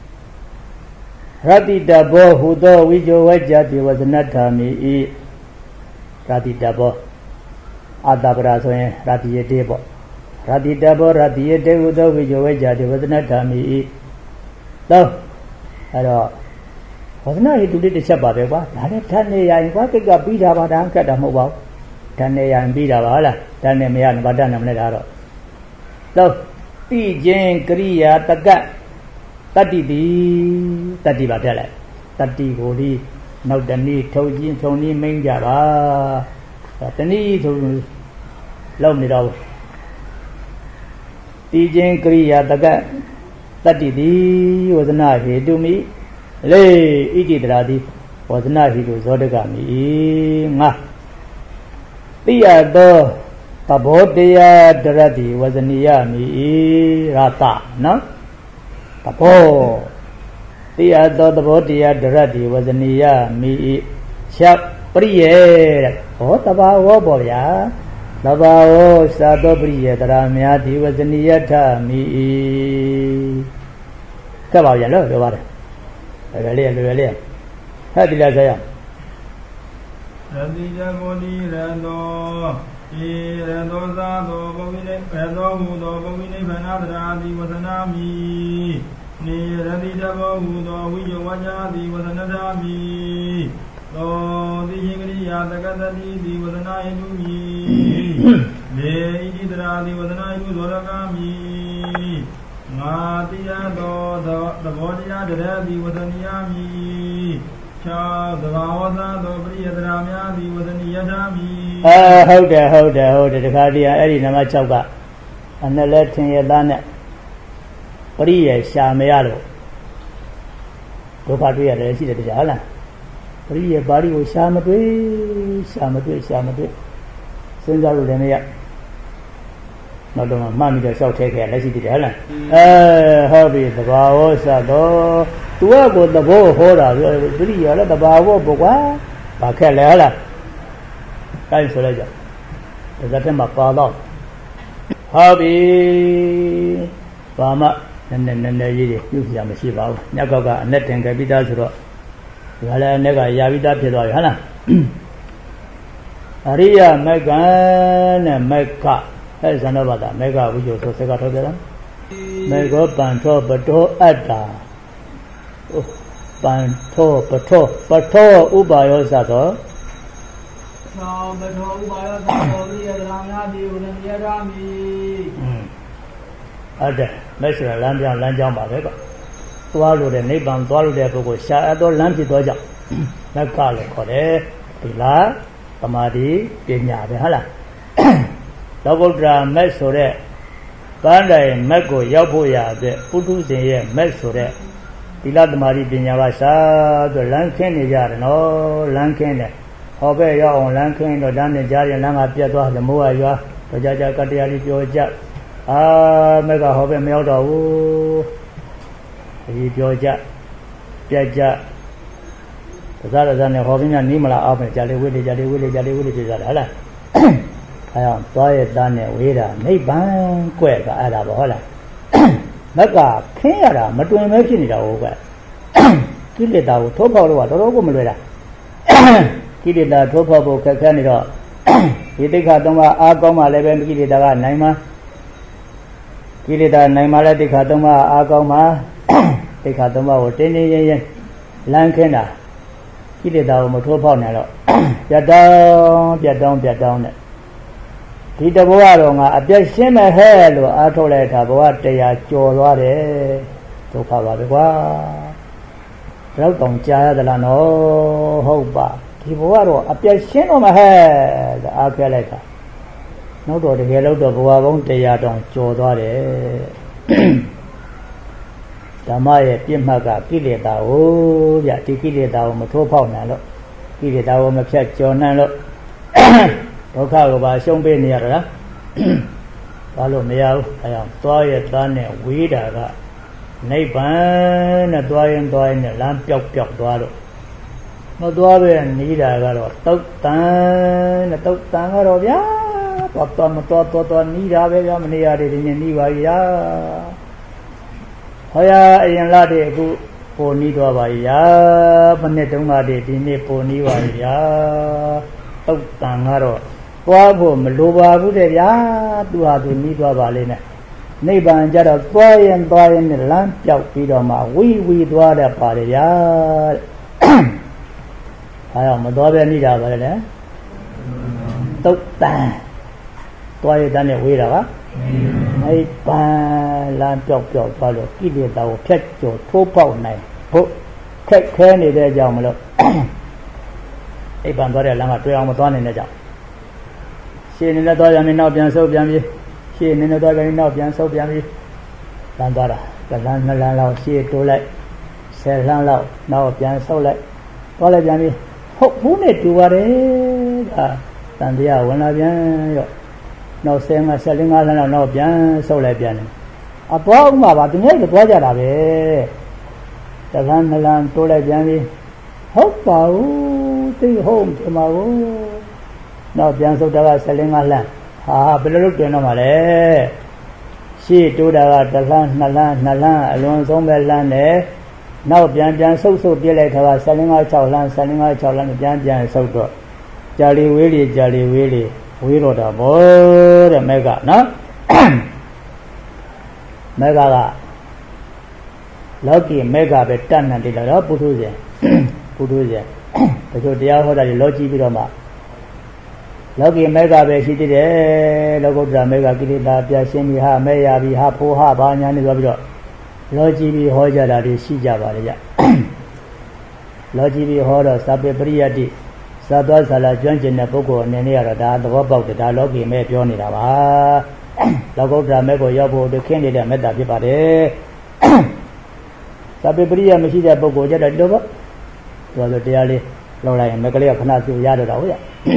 Rati dabo hudo wijo wajati wasanatami Rati dabo Adabra soye rati yedebo Rati dabo rati yede hudo wijo wajati wasanatami Tau Ado Wasana itu di siapa bewa? Ada tanah yang kau kegak bida pada angkat dah mau bawa. Tanah yang bida bawa, tanah yang badan namanya daro. Tahu, pijen kriya tegak, tadi di, tadi badal, tadi goli, nak dani, taujin, tauni menjara, tadi tu, lau ni lau. Pijen kriya tegak, tadi di, wasana itu mi. Le iti teradi wasana hidu zodagami ngah tiya do tabodaya teradi wasaniya mi rata no tapo tiya do tabodaya teradi wasaniya mi siap priye oh tabawo bolya tabawo sado priye teramya di wasaniya thami kabaw ya lo lo bare Relia, relia. Hadi lah saya. Rati jaboli rando, i rando zado, bovine, rando mudo, bovine panadra di wasanami. Ni rati jabo mudo, wijo wajadi wasanadami. Lo di hingri yadakadadi di wasanai dumi. Le idra di wasanai dudoragami. Matiya do the body ada di wasaniyami cha the vawasa do priyadramya di wasaniyadami ah hauda hauda hauda တခါတည်းအဲ့ဒီနံပါတ်၆ကအနဲ့လဲထင်ရသားနဲ့ပရိယေရှာမရလို့ဒုက္ခတွေ့ရတယ်ရှိတယ်တရားဟုတ်လားပရိယေပါဠိကိုရှာမတွေ့ရှာမတွေ့ရှာမတွေ့စဉ်းစားလို့လည်းမရနောက်တော့မှတ်မိတော့ရှောက်ထဲခဲ့လက်ရှိတည်းဟုတ်လားအဲဟုတ်ပြီသဘာဝစတော့သူကကိုသဘောဟောတာပြိရလည်းသဘာဝပေါ့ကွာဘာခက်လဲဟုတ်လားကိုင်းဆိုလိုက်ကြဒါတက်မှာပါတော့ဟုတ်ပြီဘာမှနည်းနည်းနည်းနည်းရေးပြုပြရမရှိပါဘူးညကောက်ကအနဲ့တင်ခဲ့ပြီးသားဆိုတော့ဒါလည်းအနဲ့ကရာပြီးသားဖြစ်သွားပြီဟုတ်လားအရိယမက္ကနဲ့မက္ကအဲ့ဇန္နဘာသာမေဃဝိဇ္ဇောဆိုစကားထုတ်ပြလားမေဃပန်ထောပတောအတ္တာပန်ထောပတောပတောဥပါယောသသောသောပတောဥပါယောသသောဝိယဒရာမြာတိဝရဏယရာမိဟုတ်တယ်မဲ့ဆိုရလမ်းပြောင်းလမ်းကြောင်းပါပဲကွာသွားလို့တဲ့နိဗ္ဗာန်သွားလို့တဲ့ပုဂ္ဂိုလ်ရှာအပ်သောလမ်းဖြစ်သောကြောင့်မက္ခလို့ခေါ်တယ်ဒီလားသမာဓိပညာပဲဟုတ်လားလောကုတ္တရာမက်ဆိုတဲ့ပန်းတိုင်မက်ကိုရောက်ဖို့ရတဲ့ပုထုဇဉ်ရဲ့မက်ဆိုတဲ့သီလသမารိပညာကစားဆိုလမ်းခင်းနေကြတယ်နော်လမ်းခင်းတယ်ဟောပဲရောက်အောင်လမ်းခင်းတော့တန်းနေကြရင်လမ်းကပြတ်သွားတယ်မိုးကရွာတော့ကြကြကတရားလေးပြောကြအာမက်ကဟောပဲမရောက်တော့ဘူးဒီပြောကြပြတ်ကြသာရဇာနဲ့ဟောပြီးမှနီးမလားအောင်ပဲကြလေးဝိလေကြလေးဝိလေကြလေးဝိလေပြကြတယ်ဟုတ်လားအဲအောင်သွားရတဲ့နဲ့ဝေးတာနိဗ္ဗာန်ကွဲ့ကအဲ့ဒါပေါ့ဟုတ်လားမက်ကခင်းရတာမတွင်ပဲဖြစ်နေတာဟုတ်ကဲ့ကိလေသာကိုထိုးဖောက်လို့ကတော်တော်ကိုမလွယ်တာကိလေသာထိုးဖောက်ဖို့ခက်ခဲနေတော့ဒီသိက္ခာသုံးပါးအားကောင်းမှလည်းပဲကိလေသာကနိုင်မှာကိလေသာနိုင်မှလည်းသိက္ခာသုံးပါးအားကောင်းမှသိက္ခာသုံးပါးကိုတင်းတင်းရင်ရင်လမ်းခင်းတာကိလေသာကိုမထိုးဖောက်နိုင်တော့ပြတ်တောင်းပြတ်တောင်းပြတ်တောင်းနဲ့ဒီတဘဝတော့ငါအပြည့်ရှင်းမဲ့ဟဲ့လို့အားထုတ်လိုက်တာဘဝတရားကျော်သွားတယ်ဒုက္ခပါပဲကွာတော့တောင်ကြားရသလားနော်ဟုတ်ပါဒီဘဝတော့အပြည့်ရှင်းတော့မှဟဲ့အားခဲလိုက်တာနောက်တော့တကယ်လို့တော့ဘဝပေါင်းတရားတောင်ကျော်သွားတယ်ဓမ္မရဲ့ပြစ်မှတ်ကကိလေသာကိုဗျဒီကိလေသာကိုမထိုးဖောက်နိုင်လို့ကိလေသာကိုမဖြတ်ကျော်နိုင်လို့ဒုက္ခကိုပါရှုံးပေးနေရတာလားဘာလို့မရဘူးအဲအောင်သွားရသားနဲ့ဝေးတာကနိဗ္ဗာန်နဲ့သွားရင်သွားရင်လမ်းပြောက်ပြောက်သွားလို့မသွားပဲနေတာကတော့တုတ်တန်နဲ့တုတ်တန်ကတော့ဗျာတော့တော့မတော်တော်တော်နီးတာပဲဗျာမနေရတယ်ဒီနေ့နီးပါပြီဗျာဟောရအရင်လာတဲ့အခုပိုနီးသွားပါပြီဗျာမနေ့တုန်းကတည်းဒီနေ့ပိုနီးပါပြီဗျာတုတ်တန်ကတော့သွားဖို့မလိုပါဘူးတဲ့ဗျာသူဟာသူနီးသွားပါလိမ့်နဲ့နိဗ္ဗာန်ကြတော့သွားရင်သွားရင်နဲ့လမ်းပြောက်ပြီးတော့မှဝီဝီသွားတတ်ပါတယ်ဗျာအဲတော့မသွားပဲနေတာပါလေတုတ်တန်သွားရတဲ့နဲ့ဝေးတာပါနိဗ္ဗာန်လမ်းပြောက်ပြောက်သွားလို့ကိလေသာကိုဖြတ်ကျော်ထိုးပေါက်နိုင်ဖို့ခက်ခဲနေတဲ့အကြောင်းမလို့နိဗ္ဗာန်သွားတဲ့လမ်းကတွေ့အောင်မသွားနိုင်တဲ့ကြောင့်ရှင်းနေတဲ့သွားရမယ်နောက်ပြန်ဆုပ်ပြန်ပြီးရှင်းနေတဲ့သွားကြရင်နောက်ပြန်ဆုပ်ပြန်ပြီးလမ်းသွားတာကလမ်းနှစ်လမ်းလောက်ရှင်းတိုးလိုက်ဆယ်လမ်းလောက်နောက်ပြန်ဆုပ်လိုက်သွားလိုက်ပြန်ပြီးဟုတ်ဘူးနဲ့တူပါတယ်ဒါတန်တရားဝင်လာပြန်ရောနောက်ဆယ်မှာဆယ်လေးငါးလမ်းလောက်နောက်ပြန်ဆုပ်လိုက်ပြန်တယ်အသွားဥမှာပါဒီနေ့တော့သွားကြတာပဲတလမ်းနှစ်လမ်းတိုးလိုက်ပြန်ပြီးဟုတ်ပါဘူးသိဟုတ်ဒီမှာကိုနောက်ပြန်ဆုပ်တာကဆယ်လေးငါးလမ်းဟာဘယ်လိုလုပ်တွင်တော့မှာလဲရှေ့တိုးတာကတလမ်းနှစ်လမ်းနှစ်လမ်းအလွန်ဆုံးပဲလမ်းတယ်နောက်ပြန်ပြန်ဆုပ်ဆုပ်ပြစ်လိုက်တာကဆယ်လေးငါးခြောက်လမ်းဆယ်လေးငါးခြောက်လမ်းပြန်ပြန်ဆုပ်တော့ကြာလီဝေးလီကြာလီဝေးလီဝေးတော့တာဘောတဲ့မဲကနော်မဲကကလောကီမဲကပဲတတ်နိုင်တယ်တော့ပုထုဇဉ်ပုထုဇဉ်တချို့တရားဟောတာတွေလောကြည့်ပြီးတော့မှလောကီမဲကပဲရှိသေးတယ်လောကုတ္တရာမဲကကိလေသာပြရှင်းပြီးဟာမဲရပြီးဟာဖိုးဟာဘာညာနေဆိုပြီးတော့လောကြည့်ပြီးဟောကြတာတွေရှိကြပါလေကြလောကြည့်ပြီးဟောတော့သဗ္ဗပရိယတ္တိသာသွားဆာလာကျွမ်းကျင်တဲ့ပုဂ္ဂိုလ်အနေနဲ့ကတော့ဒါသဘောပေါက်တယ်ဒါလောကီမဲပြောနေတာပါလောကုတ္တရာမဲကိုရောက်ဖို့ခင်းနေတဲ့မေတ္တာဖြစ်ပါတယ်သဗ္ဗပရိယမရှိတဲ့ပုဂ္ဂိုလ်ကြတော့တော့ဆိုတော့တရားလေးလောက်လိုက်ရင်မဲကလေးကခဏကျရတော့တာဟုတ်ရ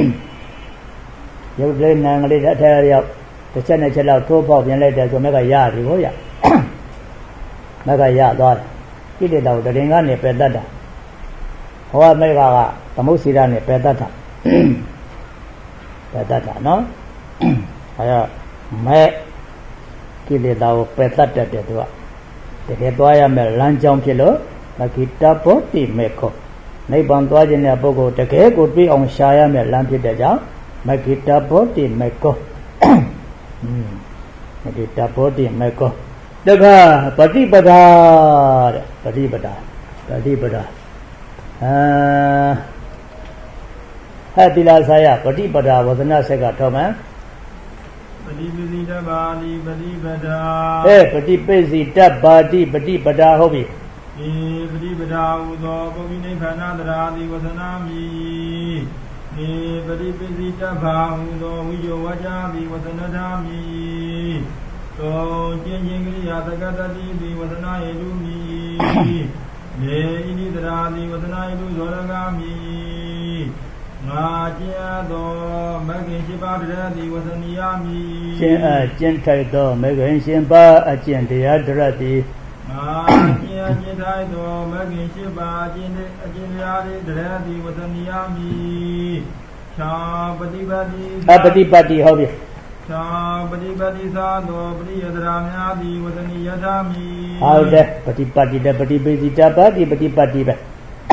ရုပ်လေးနံကလေးတစ်ထက်ရောက်တစ်ချက်နဲ့ချက်လောက်ထိုးပေါက်ပြန်လိုက်တယ်ဆိုမဲကရပြီဟုတ်ရမဲကရသွားတယ်ကိလေသာကိုတရင်ကနေပယ်တတ်တာဟောမဲကကသမုတ်စီရနဲ့ပယ်တတ်တာပယ်တတ်တာနော်အဲဒါမဲကိလေသာကိုပယ်တတ်တဲ့သူကတကယ်သွားရမယ်လမ်းကြောင်းဖြစ်လို့မဂိတဘောတိမေခောနိဗ္ဗာန်သွားခြင်းတဲ့ပုဂ္ဂိုလ်တကယ်ကိုတွေ့အောင်ရှာရမယ်လမ်းဖြစ်တဲ့ကြောင့်မဂိတဘောတိမေခောမဂိတဘောတိမေခောတခါပฏิပဒါတဲ့ပฏิပဒါပฏิပဒါအာဟတိလာဆာယပฏิပဒါဝဇနဆက်ကထောမှန်ပฏิပစီတပါတိပฏิပဒါအဲပฏิပစီတပါတိပฏิပဒါဟုတ်ပြီဧပฏิပဒါဟူသောပုဗ္ဗိနိဗ္ဗာန်တရာတိဝဇနာမိဧပฏิပစီတပါဟူသောဝိဇောဝါကြတိဝဇနထာမိသောကျင့်ခြင်းကရိယာတက္ကတတိပိဝဇနာယေတုမိနေဣနိတရာတိဝဇနာယေတုဇောရဂာမိငါကျင့်သောမဂ္ဂင်ရှိပါတရတိဝဇနိယမိကျင့်အကျင့်ထိုက်သောမဂ္ဂင်ရှင်ပါအကျင့်တရားတရတိငါကျင့်အကျင့်ထိုက်သောမဂ္ဂင်ရှိပါအကျင့်အကျင့်တရားတရတိဝဇနိယမိသံပฏิပတိအပฏิပတိဟုတ်ပြီသံပฏิပတိသာသောပရိယတရာများသည်ဝဇနိယထာမိဟုတ်တယ်ပฏิပတိတဲ့ပฏิပတိတပါတိပฏิပတိပဲ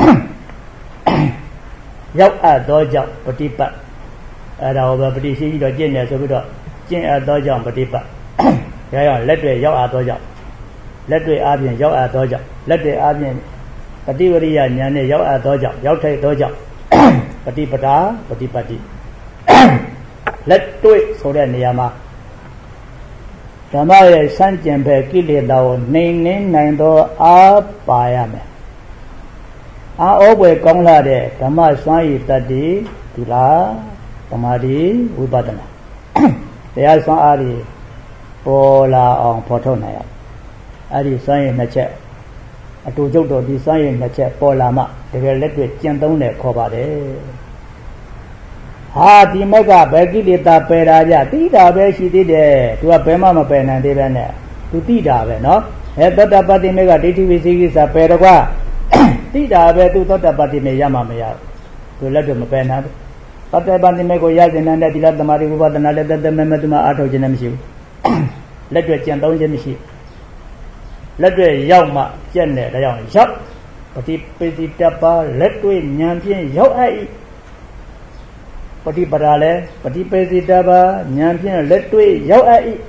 ရောက်အပ်သောကြောင့်ပฏิပတ်အဲ့ဒါဟောပฏิရှိပြီးတော့ကျင့်တယ်ဆိုပြီးတော့ကျင့်အပ်သောကြောင့်ပฏิပတ်ဒါကြောင့်လက်တွေရောက်အပ်သောကြောင့်လက်တွေအားဖြင့်ရောက်အပ်သောကြောင့်လက်တွေအားဖြင့်ပฏิဝရိယဉာဏ်နဲ့ရောက်အပ်သောကြောင့်ရောက်ထိုက်သောကြောင့်ပฏิပဒါပฏิပတ်တိလက်တွေ့ဆိုတဲ့နေရာမှာဓမ္မရဲ့စံကျင်ဘက်ကိလေသာကိုနှိမ်နှင်းနိုင်သောအားပါရမယ်အာဩပွဲကောင်းလာတဲ့ဓမ္မစွမ်းရည်တတ္တိဒီလားသမာဓိဝိပဿနာတရားစွမ်းအားတွေပေါ်လာအောင်ဖော်ထုတ်နိုင်ရအဲ့ဒီစွမ်းရည်နှစ်ချက်အတူကျုပ်တော်ဒီစွမ်းရည်နှစ်ချက်ပေါ်လာမှတကယ်လက်တွေ့ကျင့်သုံးတယ်ခေါ်ပါတယ်ဟာဒီမက်ကဘယ်ကိလေသာပယ်တာကြတိတာပဲရှိသေးတယ်သူကဘယ်မှမပယ်နိုင်သေးပဲနဲ့သူတိတာပဲနော်အဲသောတပတ္တိမက်ကဒိဋ္ဌိဝိသိကိစ္စပယ်တော့ကွာတိတာပဲသူသောတပတ္တိမေရမှာမရဘူးသူလက်တွေမပယ်နိုင်ဘူးတတ္တပန်တိမေကိုရစင်တဲ့ဒီလသမารိဝိပဿနာလည်းတသက်မဲ့မဲ့သူမှအားထုတ်ခြင်းလည်းမရှိဘူးလက်တွေ့ကြံသုံးခြင်းမရှိလက်တွေ့ရောက်မှကျက်တဲ့ဒါကြောင့်ရောက်ပฏิပိစိတပါလက်တွေ့ဉာဏ်ဖြင့်ရောက်အပ်၏ပฏิပဒါလည်းပฏิပိစိတပါဉာဏ်ဖြင့်လက်တွေ့ရောက်အပ်၏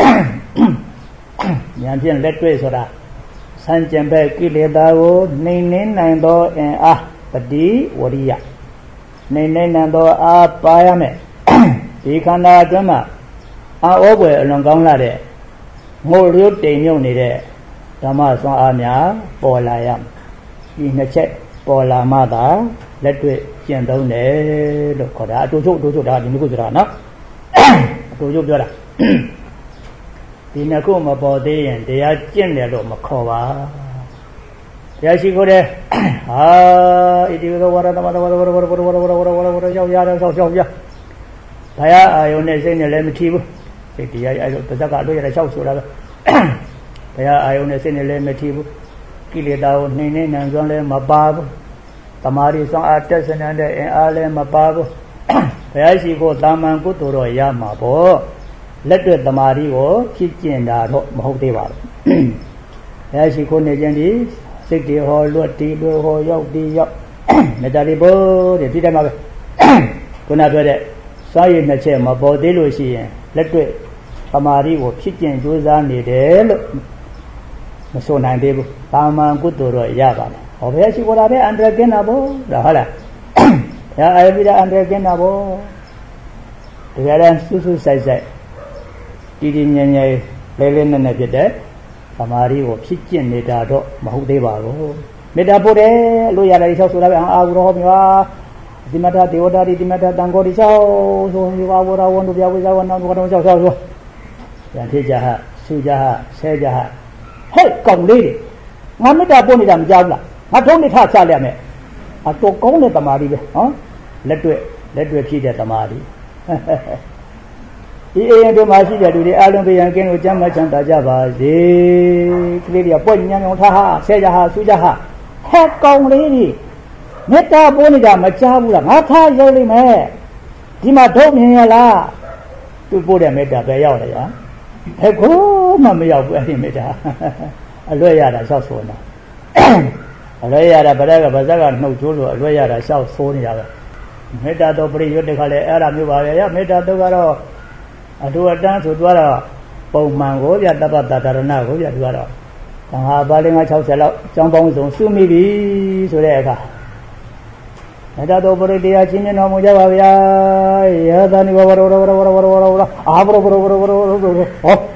ဉာဏ်ဖြင့်လက်တွေ့ဆိုတာစံကျင်ဘက်ကိလေသာကိုနှိမ်နှင်းနိုင်သောအင်အားပฏิဝရိယနှိမ်နှင်းနိုင်သောအားပါရမယ်ဒီခန္ဓာအတွင်းမှာအာဩပွဲအလွန်ကောင်းလာတဲ့ငိုရိုးတိမ်မြုပ်နေတဲ့ဓမ္မဆွမ်းအားများပေါ်လာရမယ်ဒီနှစ်ချက်ပေါ်လာမှသာလက်တွေ့ကျင့်သုံးတယ်လို့ခေါ်တာအတူချုပ်အတူချုပ်ဒါဒီမျိုးဆိုတာနော်အတူချုပ်ပြောတာဒီနှစ်ခုမပေါ်သေးရင်တရားကျင့်တယ်လို့မခေါ်ပါတရားရှိခိုးတယ်ဟာဣတိဝရဝရသမဝရဝရဝရဝရဝရဝရဝရဝရဝရရောက်ရတယ်ဆောက်ရှောက်ရဘာရအာယုန်နဲ့စိတ်နဲ့လည်းမထီဘူးစိတ်တရားအဲဒါသက္ကအလို့ရတဲ့ဆောက်ဆိုတာပဲဘာရအာယုန်နဲ့စိတ်နဲ့လည်းမထီဘူးကိလေသာကိုနှိမ်နှင်းနိုင်စွမ်းလည်းမပါဘူးတမာရီစွမ်းအားတက်စနတဲ့အင်အားလည်းမပါဘူးဘုရားရှိခိုးတာမန်ကုသိုလ်တော့ရမှာပေါ့လက်တွေ့တမာရီကိုဖြစ်ကျင်တာတော့မဟုတ်သေးပါဘူးဘုရားရှိခိုးနေခြင်းဒီစိတ်တွေဟောလွတ်တီလွတ်ဟောရောက်တီရောက်မေတ္တာတွေပို့တယ်ဖြစ်တယ်မှာပဲခုနပြောတဲ့စွမ်းရည်နှစ်ချက်မပေါ်သေးလို့ရှိရင်လက်တွေ့တမာရီကိုဖြစ်ကျင်ကြိုးစားနေတယ်လို့မဆိုနိုင်သေးဘူးတာမန်ကုသိုလ်တော့ရပါမယ်ဟောဘုရားရှိခိုးတာပဲအန္တရာယ်ကင်းတာပေါ့ဒါဟုတ်လားဘုရားအာရိဒအန္တရာယ်ကင်းတာပေါ့တကယ်တမ်းစူးစူးဆိုင်ဆိုင်တည်တည်ငြိမ်ငြိမ်လေးလေးနက်နက်ဖြစ်တဲ့သမာဓိကိုဖြစ်ကျင့်နေတာတော့မဟုတ်သေးပါဘူးမေတ္တာပို့တယ်လို့ရတယ်လျှောက်ဆိုတာပဲအာဟုရောဟောမြာဒီမထာဒေဝတာဒီမထာတန်ကိုဒီလျှောက်ဆိုဒီဝါဝရဝန်တို့ပြဝိဇဝနံတို့ကတော့လျှောက်လျှောက်ဆိုရန်ဖြစ်ကြဟဆူကြဟဆဲကြဟဟဲ့ကောင်လေးတွေငါမေတ္တာပို့နေတာမကြောက်လားငါထုံးနေထချရမယ်အတော်ကောင်းတဲ့သမာဓိပဲဟောလက်တွေ့လက်တွေ့ဖြစ်တဲ့သမာဓိဒီအရင်တို့မှာရှိတဲ့လူတွေအလုံးပြရန်ကင်းလို့ကျမ်းမချမ်းသာကြပါစေကလေးတွေကပွက်ညံ့ညံ့ထားဟာဆဲကြဟာဆူကြဟာဟဲ့ကောင်လေးတွေမေတ္တာပို့နေတာမကြားဘူးလားငါထားရောက်လိမ့်မယ်ဒီမှာထုတ်မြင်ရလားသူပို့တဲ့မေတ္တာပဲရောက်တယ်ဟာဟဲ့ကိုမှမရောက်ဘူးအဲ့ဒီမေတ္တာအလွဲ့ရတာလျှောက်ဆိုနေတာအလွဲ့ရတာဗရကဗဇက်ကနှုတ်ချိုးလို့အလွဲ့ရတာလျှောက်ဆိုးနေတာပဲမေတ္တာတော့ပရိယွတ်တခါလဲအဲ့ဒါမျိုးပါပဲရမေတ္တာတော့ကတော့အတူအတန်းဆိုသွားတော့ပုံမှန်ကိုပြတပ္ပတတရဏကိုပြသူကတော့သံဃာပါဠိငါ၆၀လောက်အကြောင်းပေါင်းစုံစုမိပြီဆိုတဲ့အခါမေတ္တာတော့ပရိတရားချင်းမြတ်တော်မူကြပါဗျာယသနိဝဝရဝရဝရဝရဝရဝရဝရအာဘရဘရဘရဘရဟောဟုတ်တယ်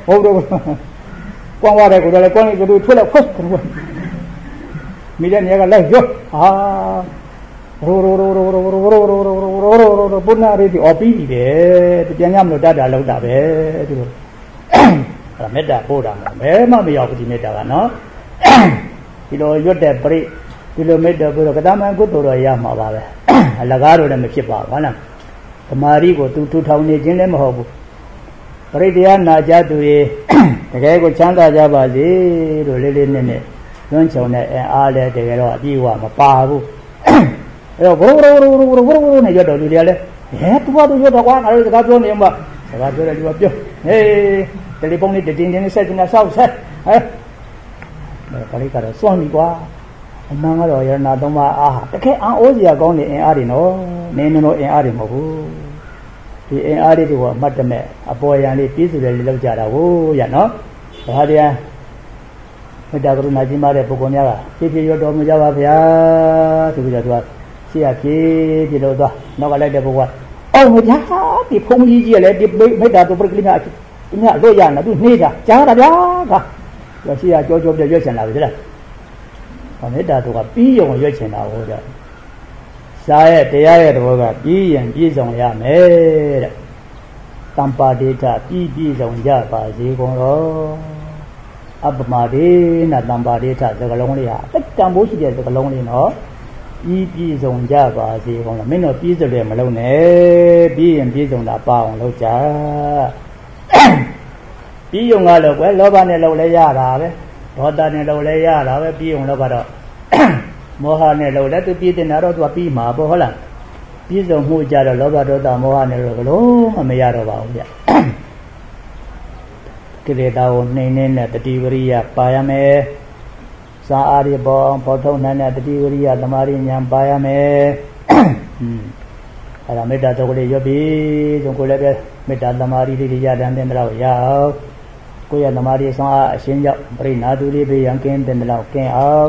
ကွန်ဝါတဲ့ကိုလည်းကွန်ကိုထွက်လိုက်ဖွတ်မိတဲ့နေရာကလိုက်ရောအာရိုးရိုးရိုးရိုးရိုးရိုးရိုးရိုးရိုးရိုးရိုးရိုးရိုးပုဏ္ဏရိတိအော်ပြီးပြီပဲပြန်ရမလို့တတ်တာလောက်တာပဲသူတို့အဲ့မေတ္တာပို့တာဘယ်မှမရောက်ဘူးဒီမေတ္တာကနော်ဒီလိုရွတ်တဲ့ပရိဒီလိုမေတ္တာပို့တော့ကတမန်ကုသိုလ်တော်ရမှာပါပဲအလကားတော့လည်းမဖြစ်ပါဘူးဟုတ်လားသမာဓိကိုသူထူထောင်နေခြင်းလည်းမဟုတ်ဘူးပရိတရားနာကြသူတွေတကယ်ကိုချမ်းသာကြပါစေလို့လေးလေးနက်နက်လွန်းချုံတဲ့အားလည်းတကယ်တော့အပြည့်အဝမပါဘူးအဲ့တော့ဘိုးဘိုးဘိုးဘိုးဘိုးဘိုးဘိုးနဲ့ရွတ်တော်လူတွေကလည်းဟဲ့သူကသူရွတ်တော့ကွာငါတို့စကားပြောနေမှာစကားပြောတယ်သူကပြောဟေးတယ်လီဖုန်းနဲ့တင်းတင်းနဲ့ဆက်နေတာဆောက်ဆက်ဟဲ့ဒါလေးကတော့စွန့်ပြီကွာအမှန်ကတော့ရဏသုံးပါးအားတကယ်အံ့ဩစရာကောင်းတဲ့အင်အားတွေနော်နင်းနော်အင်အားတွေမဟုတ်ဘူးဒီအင်အားတွေကအမှတ်တမဲ့အပေါ်ယံလေးပြည့်စုံတယ်လို့လောက်ကြတာဟုတ်ရနော်ဒါတရားမေတ္တာကရုဏာကြီးမားတဲ့ပုဂ္ဂိုလ်များကဖြည်းဖြည်းရွတ်တော်မူကြပါဗျာဆိုပြီးတော့သူကရှေ့ရဖြည်းဖြည်းလို့သွားနောက်ကလိုက်တဲ့ပုဂ္ဂိုလ်ကအော်မကြဒီဖုံးကြီးကြီးလည်းဒီမေတ္တာတို့ပြိကလိမဒီမြတ်လို့ရနာသူနှေးတာကြားတာဗျာကရှေ့ရကြောကြောပြရွတ်ချင်လာပြီလားမေတ္တာတို့ကပြီးရုံရွတ်ချင်တာဟုတ်ကြစာရဲ့တရားရဲ့သဘောကပြီးရင်ပြည့်စုံရမယ်တဲ့တမ္ပါဒေတာပြီးပြည့်စုံကြပါစေကုန်တော်အပမဒေနတမ္ပါဒေတာစကလုံးလေးဟာအတန်ဖိုးရှိတဲ့စကလုံးလေးနော်ပြီးပြည့်စုံကြပါစေကုန်တော်မင်းတို့ပြည့်စုံတယ်မလုံးနဲ့ပြီးရင်ပြည့်စုံတာပါအောင်လုပ်ကြပြီးရုံကလို့ကွယ်လောဘနဲ့လုံးလဲရတာပဲဒေါသနဲ့လုံးလဲရတာပဲပြီးရုံတော့ကတော့မောဟနဲ့လုံးလဲသူပြည့်တင်တာတော့သူကပြီးမှာပေါ့ဟုတ်လားပြည့်စုံမှုကြတော့လောဘဒေါသမောဟနဲ့တော့ဘလို့မမရတော့ပါဘူးဗျကိလေသာကိုနှိမ်နှင်းတဲ့တတိဝရိယပါရမယ်စာအားရပေါ်ပေါ်ထုံနိုင်တဲ့တတိဝရိယသမာဓိဉာဏ်ပါရမယ်အဲ့ဒါမေတ္တာတော်ကလေးရွတ်ပြီးဆိုကိုလည်းပဲမေတ္တာသမာဓိလေးရတဲ့တဲ့တော့ရအောင်ကိုယ့်ရဲ့သမာဓိဆောင်အားအရှင်းရောက်ပြိနာသူလေးပဲရန်ကင်းတဲ့တော့ကင်းအောင်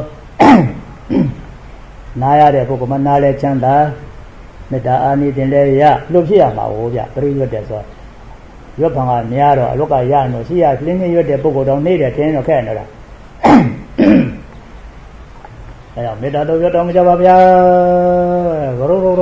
နားရတဲ့ပုဂ္ဂိုလ်မနားလဲချမ်းသာမေတ္တာအာနိသင်လည်းရလို့ဖြစ်ရမှာဟုတ်ဗျပြိရွတ်တယ်ဆိုရွတ်ဖန်ကများတော့အလောကရရင်တော့ရှိရလင်းလင်းရွတ်တဲ့ပုဂ္ဂိုလ်တော်နေတယ်ထင်းတော့ခဲ့နေတာအဲကြောင့်မေတ္တာတော်ရွတ်တော်မကြပါဗျာဝရဝရဝရဝရဝရဝရဝရဝရဝရဝရဝရဝရဝရဝရဝရဝရဝရဝရဝရ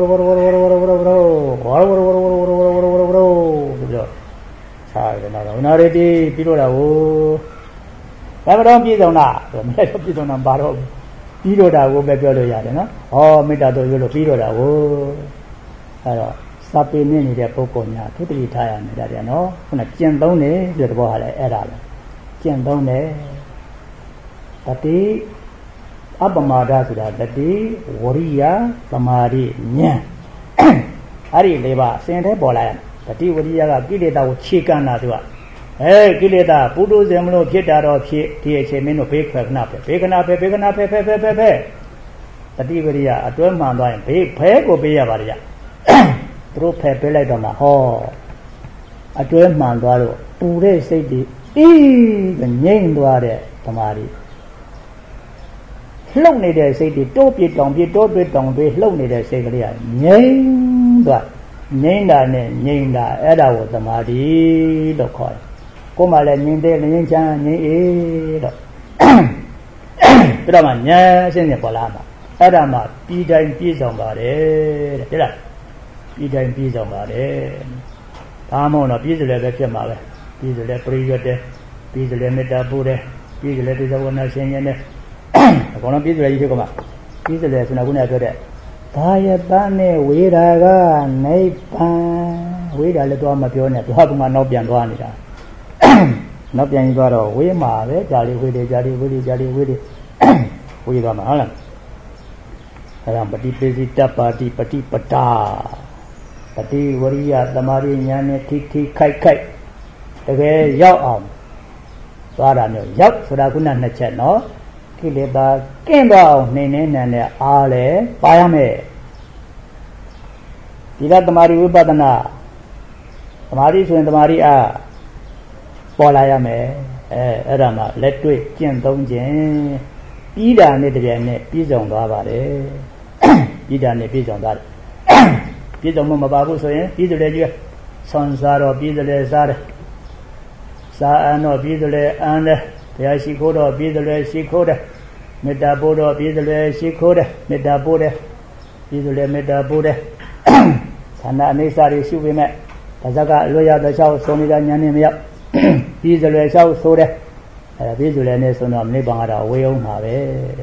ပြောစာရနာတော်နာရတိပြီးတော့တာကိုဘာမတော်ပြည့်စုံတာဆိုမေတ္တာပြည့်စုံတာဘာတော့ပြီးတော့တာကိုပဲပြောလို့ရတယ်နော်ဟောမေတ္တာတော်ရွတ်လို့ပြီးတော့တာကိုအဲတော့စာပေနဲ့နေတဲ့ပုဂ္ဂိုလ်များသူတတိထားရမယ်ဒါပြန်နော်ခုနကျင့်သုံးတယ်ဆိုတဲ့ဘောဟာလည်းအဲ့ဒါပဲကျင့်သုံးတယ်တတိအပမာဒဆိုတာတတိဝရိယသမာဓိဉာဏ်အဲ့ဒီလေးပါအစဉ်ထဲပေါ်လာရတတိဝရိယကကိလေသာကိုခြေကမ်းတာသူကအဲကိလေသာပုထုဇဉ်မလို့ဖြစ်တာတော့ဖြစ်ဒီအချိန်မင်းတို့ဘေးခွဲခဏပဲဘေးခဏပဲဘေးခဏဖဲဖဲဖဲဖဲဖဲတတိဝရိယအတွဲမှန်သွားရင်ဘေးဖဲကိုပေးရပါတယ်ကြသူတို့ဖယ်ပေးလိုက်တော့မှဟောအတွဲမှန်သွားတော့ပူတဲ့စိတ်တွေအေးငြိမ့်သွားတဲ့သမာဓိလှုပ်နေတဲ့စိတ်တွေတိုးပြတောင်ပြတိုးတွေတောင်တွေလှုပ်နေတဲ့စိတ်ကလေးကငြိမ့်သွားငြိမ့်တာနဲ့ငြိမ့်တာအဲ့ဒါကိုသမာဓိလို့ခေါ်တယ်ကိုယ်မှလည်းငြိမ့်တဲ့ငြိမ့်ချမ်းငြိမ့်အေးတော့ပြီးတော့မှညာအရှင်းနဲ့ပေါ်လာမှာအဲ့ဒါမှပြီးတိုင်းပြည့်စုံပါတယ်တဲ့ဟုတ်လားဒီတိုင်းပြည့်စုံပါတယ်ဒါမှမဟုတ်တော့ပြည့်စုံလည်းပဲဖြစ်မှာပဲပြည့်စုံလည်းပရိယတ်တယ်ပြည့်စုံလည်းမေတ္တာပို့တယ်ပြည့်စုံလည်းဒုစဝနာရှင်ရင်တယ်အကုန်လုံးပြည့်စုံလည်းကြီးဖြစ်ကုန်မှာပြည့်စုံလည်းဆိုတော့ခုနကပြောတဲ့ဘာယတနဲ့ဝေရာကနိဗ္ဗာန်ဝေရာလည်းတော့မပြောနဲ့သူဟာကမှနောက်ပြန်သွားနေတာနောက်ပြန်သွားတော့ဝေးမှာပဲဂျာလီဝေးတယ်ဂျာလီဝေးတယ်ဂျာလီဝေးတယ်ဝေးသွားမှာဟုတ်လားအဲ့ဒါပฏิပိစိတပါတိပฏิပတာပฏิဝရိယသမာဓိဉာဏ်နဲ့ထိထိခိုက်ခိုက်တကယ်ရောက်အောင်သွားတာမျိုးရောက်ဆိုတာခုနနှစ်ချက်နော်ကိလေသာကင်းသွားအောင်နှိမ့်နေနိုင်တဲ့အားလဲပါရမယ်ဒီကသမာဓိဝိပဿနာသမာဓိဆိုရင်သမာဓိအားပေါ်လာရမယ်အဲအဲ့ဒါမှလက်တွေ့ကျင့်သုံးခြင်းပြီးတာနဲ့တပြိုင်နက်ပြည့်စုံသွားပါတယ်ပြီးတာနဲ့ပြည့်စုံသွားတယ်ပြည့်စုံမှုမပါဘူးဆိုရင်ပြည့်စုံလေကျွဲဆွန်စားတော့ပြည့်စုံလေစားတယ်စားအန်တော့ပြည့်စုံလေအန်တယ်တရားရှိခိုးတော့ပြည့်စုံလေရှိခိုးတယ်မေတ္တာပို့တော့ပြည့်စုံလေရှိခိုးတယ်မေတ္တာပို့တယ်ပြည့်စုံလေမေတ္တာပို့တယ်ဌာနအနေစာတွေရှုပေမဲ့ဒါဇကအလွတ်ရတဲ့ချောက်ဆုံးနေတာညာနေမရောက်ပြည့်စုံလေချောက်ဆိုတယ်အဲပြည့်စုံလေနဲ့ဆိုတော့နိဗ္ဗာန်ကတော့ဝေအောင်မှာပဲ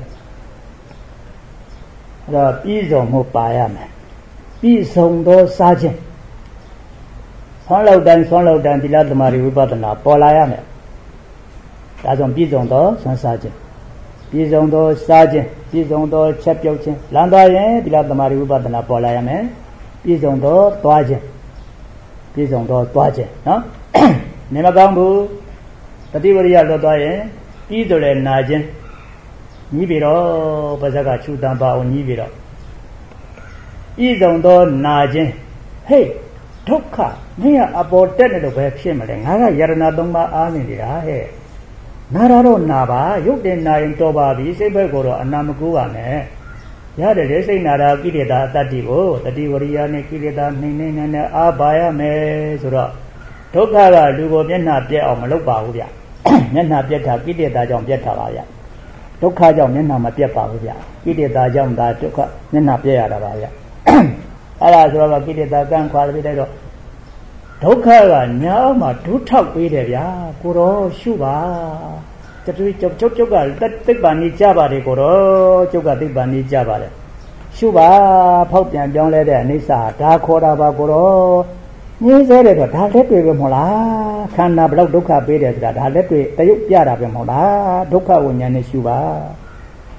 အဲ့တော့ပြည့်စုံမှုပါရမယ်ပြည့်စုံသောစားခြင်းဆွမ်းလောက်တိုင်းဆွမ်းလောက်တိုင်းသီလသမารိဝိပဿနာပေါ်လာရမယ်ဒါကြောင့်ပြည့်စုံသောဆွမ်းစားခြင်းပြည့်စုံသောစားခြင်းပြည့်စုံသောချက်ပြုတ်ခြင်းလမ်းသွားရင်သီလသမารိဝိပဿနာပေါ်လာရမယ်ပြည့်စုံသောသွားခြင်းပြည့်စုံသောသွားခြင်းနော်နေမကောင်းဘူးတတိဝရိယလွတ်သွားရင်ပြီးတော့လည်းနာခြင်းညီးပြီးတော့ပါဇက်ကချူတံပါအောင်ညီးပြီးတော့ဤဆုံးသောနာခြင်းဟေးဒုက္ခမင်းကအပေါ်တက်နေတော့ပဲဖြစ်မလဲငါကယရဏသုံးပါးအားနေနေတာဟဲ့နာရတော့နာပါရုပ်တင်နာရင်တော်ပါပြီစိတ်ဘက်ကိုတော့အနာမကူပါနဲ့ရတယ်လေစိတ်နာတာကိလေသာအတ္တိကိုတတိဝရိယနဲ့ကိလေသာနှိမ့်နေနေအားပါရမယ်ဆိုတော့ဒုက္ခကလူကိုမျက်နှာပြက်အောင်မလုပ်ပါဘူးဗျမျက်နှာပြက်တာကိလေသာကြောင့်ပြက်တာပါဗျဒုက္ခကြောင့်မျက်နှာမပြက်ပါဘူးဗျကိလေသာကြောင့်ဒါဒုက္ခမျက်နှာပြက်ရတာပါဗျအဲ့ဒါဆိုတော့ကိလေသာကန့်ခွာပြီးတော့ဒုက္ခကညာမှာဒုထောက်ပေးတယ်ဗျာကိုတော့ရှုပါတတူကျုပ်ကျုပ်ကျုပ်ကသိပ္ပံကြီးကြပါတယ်ကိုတော့ကျုပ်ကသိပ္ပံကြီးကြပါတယ်ရှုပါဖောက်ပြန်ပြောင်းလဲတဲ့အနိစ္စဒါခေါ်တာပါကိုတော့ငြင်းစေတယ်တော့ဒါလက်တွေ့ပဲမဟုတ်လားခန္ဓာဘလောက်ဒုက္ခပေးတယ်ဆိုတာဒါလက်တွေ့တရုပ်ပြတာပဲမဟုတ်လားဒုက္ခဝိညာဉ်နဲ့ရှုပါ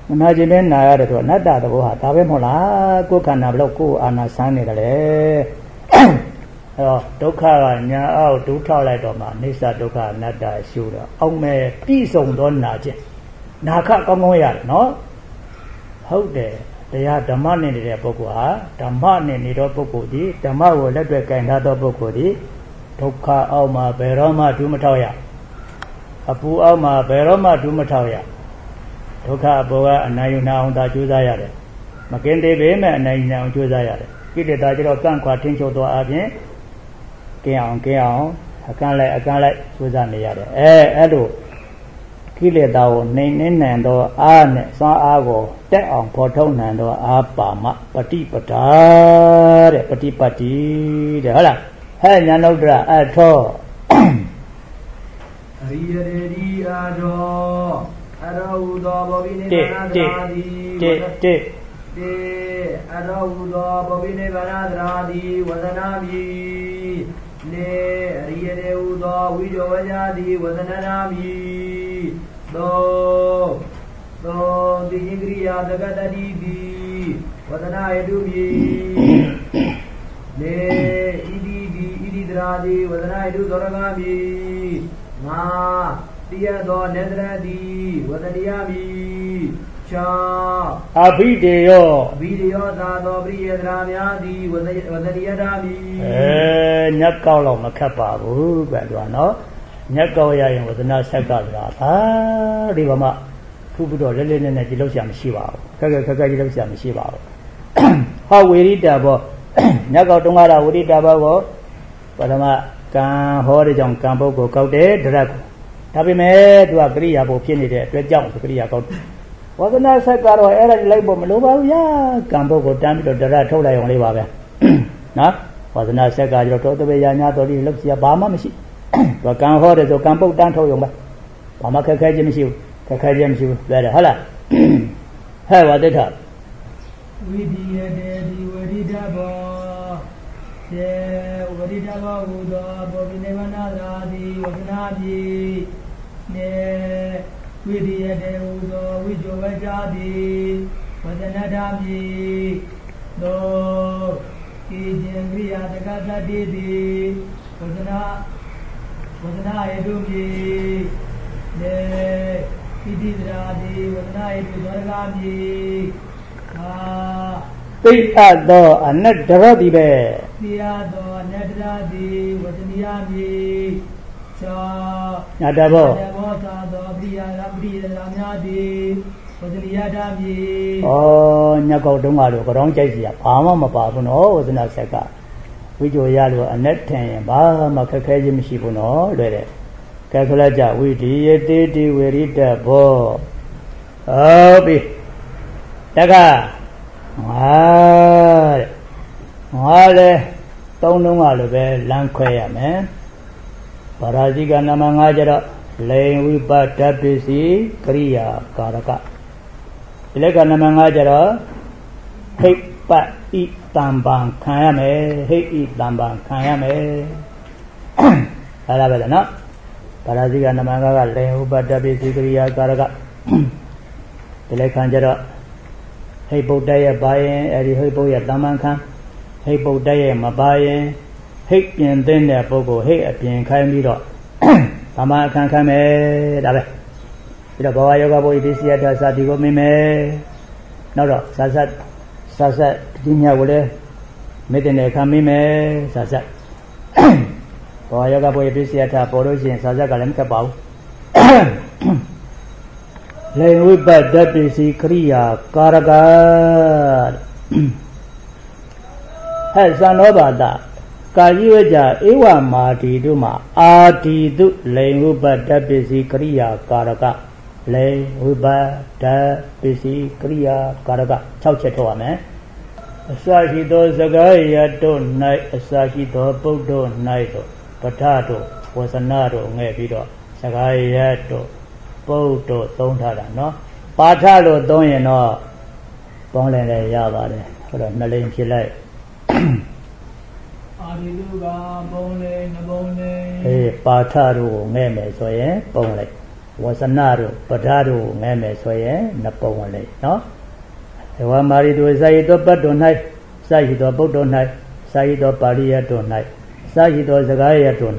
နာကျင်တဲ့နာရတယ်ဆိုတော့အနတ္တသဘောဟာဒါပဲမဟုတ်လားကိုယ်ခန္ဓာဘလို့ကိုယ်အာနာဆန်းနေတယ်လေအဲတော့ဒုက္ခကညာအောက်ဒုထောက်လိုက်တော့မှအိစ္ဆဒုက္ခအနတ္တရှုတော့အောက်မဲ့ပြည့်စုံသောနာခြင်းနာခကောင်းကောင်းရတယ်နော်ဟုတ်တယ်တရားဓမ္မနဲ့နေတဲ့ပုဂ္ဂိုလ်ဟာဓမ္မနဲ့နေသောပုဂ္ဂိုလ်ဒီဓမ္မကိုလက်တွေ့ကင်ထားသောပုဂ္ဂိုလ်ဒီဒုက္ခအောက်မှာဘယ်တော့မှဒုမထောက်ရအပူအောက်မှာဘယ်တော့မှဒုမထောက်ရဒုက္ခအပေါ်ကအနိုင်ယူနိုင်အောင်သာကြိုးစားရတယ်မကင်းသေးပေမဲ့အနိုင်ယူနိုင်အောင်ကြိုးစားရတယ်ကိလေသာကြတော့ကန့်ခွာထင်းချုပ်သွားအပြင်ကင်းအောင်ကင်းအောင်အကန့်လိုက်အကန့်လိုက်ကြိုးစားနေရတယ်အဲအဲ့လိုကိလေသာကိုနှိမ်နှင်းနိုင်သောအားနဲ့စွမ်းအားကိုတက်အောင်ဖော်ထုတ်နိုင်သောအာပါမပฏิပဒါတဲ့ပฏิပတ်တိတဲ့ဟုတ်လားဟဲ့ညာနုဒ္ဒရအထောအရိယရေဒီအာထောအရောဟုသောဘောပိနိဗ္ဗာန်သရာတိတိတိတေအရောဟုသောဘောပိနိဗ္ဗာန်သရာတိဝဒနာမိနေအရိယရေဟုသောဝိဇောဝကြတိဝဒနာမိသောသောတိယင်္ဂရိယာသကတတိတိဝဒနာယတုမိနေဣတိတိဣတိသရာတိဝဒနာယတုသောရဂမိငါတိယသောနေတရတိဝဒနိယမိချာအဘိဒေယောအဘိဒေယောသာသောပရိယေသရာများသည်ဝဒဝဒနိယတာမိအဲညက်ကောက်တော့မခက်ပါဘူးကွသူကနော်ညက်ကောက်ရရင်ဝဒနာဆက်ကသလားဟာဒီဘာမှခုပြီးတော့လဲလဲနဲ့နဲ့ကြည့်လို့ဆရာမရှိပါဘူးခက်ခက်ခက်ခက်ကြည့်လို့ဆရာမရှိပါဘူးဟောဝေရိတာဘောညက်ကောက်တုံးကားတာဝေရိတာဘောကိုပထမကံဟောတဲ့ကြောင့်ကံပုဂ္ဂိုလ်ကောက်တယ်ဒရတ်ကိုဒါပေမဲ့သူကကရိယာဘုဖြစ်နေတဲ့အတွက်ကြောင့်ကရိယာကောက်ဝဒနာဆက်ကတော့အဲ့ဒါလိုက်ဖို့မလိုပါဘူးဗျာကံပုဂ္ဂိုလ်တန်းပြီးတော့ဒရတ်ထုတ်လိုက်အောင်လေးပါပဲနော်ဝဒနာဆက်ကကြတော့သောတပည့်ညာညာတော်ဒီလောက်စီဘာမှမရှိသူကံဟောတယ်ဆိုကံပုတ်တန်းထုတ်ရုံပဲဘာမှခက်ခဲခြင်းမရှိဘူးခက်ခဲခြင်းမရှိဘူးလဲတယ်ဟုတ်လားဟဲ့ဝတိထဝိဒီယတေဒီဝရိဒဘောယေဝရိဒဘောဟူသောဘောပိနိဗ္ဗာန်သာတိဝဒနာတိနေဝိဒီယတေဟူသောဝိဇောဝကြတိဝဒနာဓာမိသောကိဉ္စရိယာတကသတိတိဝဒနာဝဒနာယတုမိနေဣတိသရာတိဝဒနာယတုသောရဂမိအာသိအပ်သောအနတ္တရတိပဲသိအပ်သောအနတ္တရတိဝဒနိယမိချာညာတဘောဘောသာသောပရိယာပရိယာရာများတိဝဒနိယဓာမိဩညကောက်တုံးကတော့ကြောင်းကြိုက်စီရဘာမှမပါဘူးနော်ဝဒနာဆက်ကဝိဇ္ဇောရလို့အနက်ထင်ရင်ဘာမှခက်ခဲခြင်းမရှိဘူးနော်လွယ်တယ်ကဲခလကြဝိဒီယတေတိဝေရိတဘောဟုတ်ပြီတက္ကငါတဲ့ငါလဲသုံးလုံးကလည်းပဲလမ်းခွဲရမယ်ပါရာဇိကနာမငါကြတော့လိန်ဝိပတ္တပစ္စည်းကရိယာကာရကဒီလက်ကနာမငါကြတော့ဟိပဣတံပံခံရမယ်ဟိဣတံပံခံရမယ်အဲ့ဒါပဲလားနော်ပါရာဇိကနာမငါကလိန်ဝိပတ္တပစ္စည်းကရိယာကာရကဒီလက်ခံကြတော့ဟိဗုဒ္ဓရဲ့ပါရင်အဲ့ဒီဟိဗုဒ္ဓရဲ့တမ္မံခံဟိဗုဒ္ဓရဲ့မပါရင်ဟိပြင်သိတဲ့ပုဂ္ဂိုလ်ဟိအပြင်ခိုင်းပြီးတော့တမ္မခံခံမယ်ဒါပဲပြီးတော့ဘဝယောဂဘုရားဒီစီယတာစာတိကိုမိမယ်နောက်တော့စာစတ်စာစတ်ဒီညကိုလည်းမေတ္တနဲ့ခံမိမယ်စာစတ်ဘဝယောဂဘုရားဒီစီယတာပေါ်လို့ရှိရင်စာစတ်ကလည်းမကပ်ပါဘူးလေဝိပတ္တပစ္စည်းကရိယာကာရကဟဲ့သံသောဘာတကာယိဝကြဧဝမာတိတို့မှာအာတိတုလေဝိပတ္တပစ္စည်းကရိယာကာရကလေဝိပတ္တပစ္စည်းကရိယာကာရက၆ချက်ထုတ်ရမယ်အစရှိသောစကားရတို့၌အစရှိသောပုဒ်တို့၌တို့ပဋ္ဌတို့ဝဆနာတို့ငဲ့ပြီးတော့စကားရတို့ပုဒ်တို့သုံးထားတာနော်ပါဠိလို့သုံးရင်တော့ပေါင်းလည်းလည်းရပါတယ်ဟိုတော့နှလိမ်ဖြစ်လိုက်အာဒီလူကပုံလေးနှပုံလေးအေးပါဠိတို့ကိုငဲ့မယ်ဆိုရင်ပုံလိုက် wasana padaro ngame soye napawale no ewa mari do sai do patdo nai sai do boddo nai sai do pariya do nai sai do sagaya do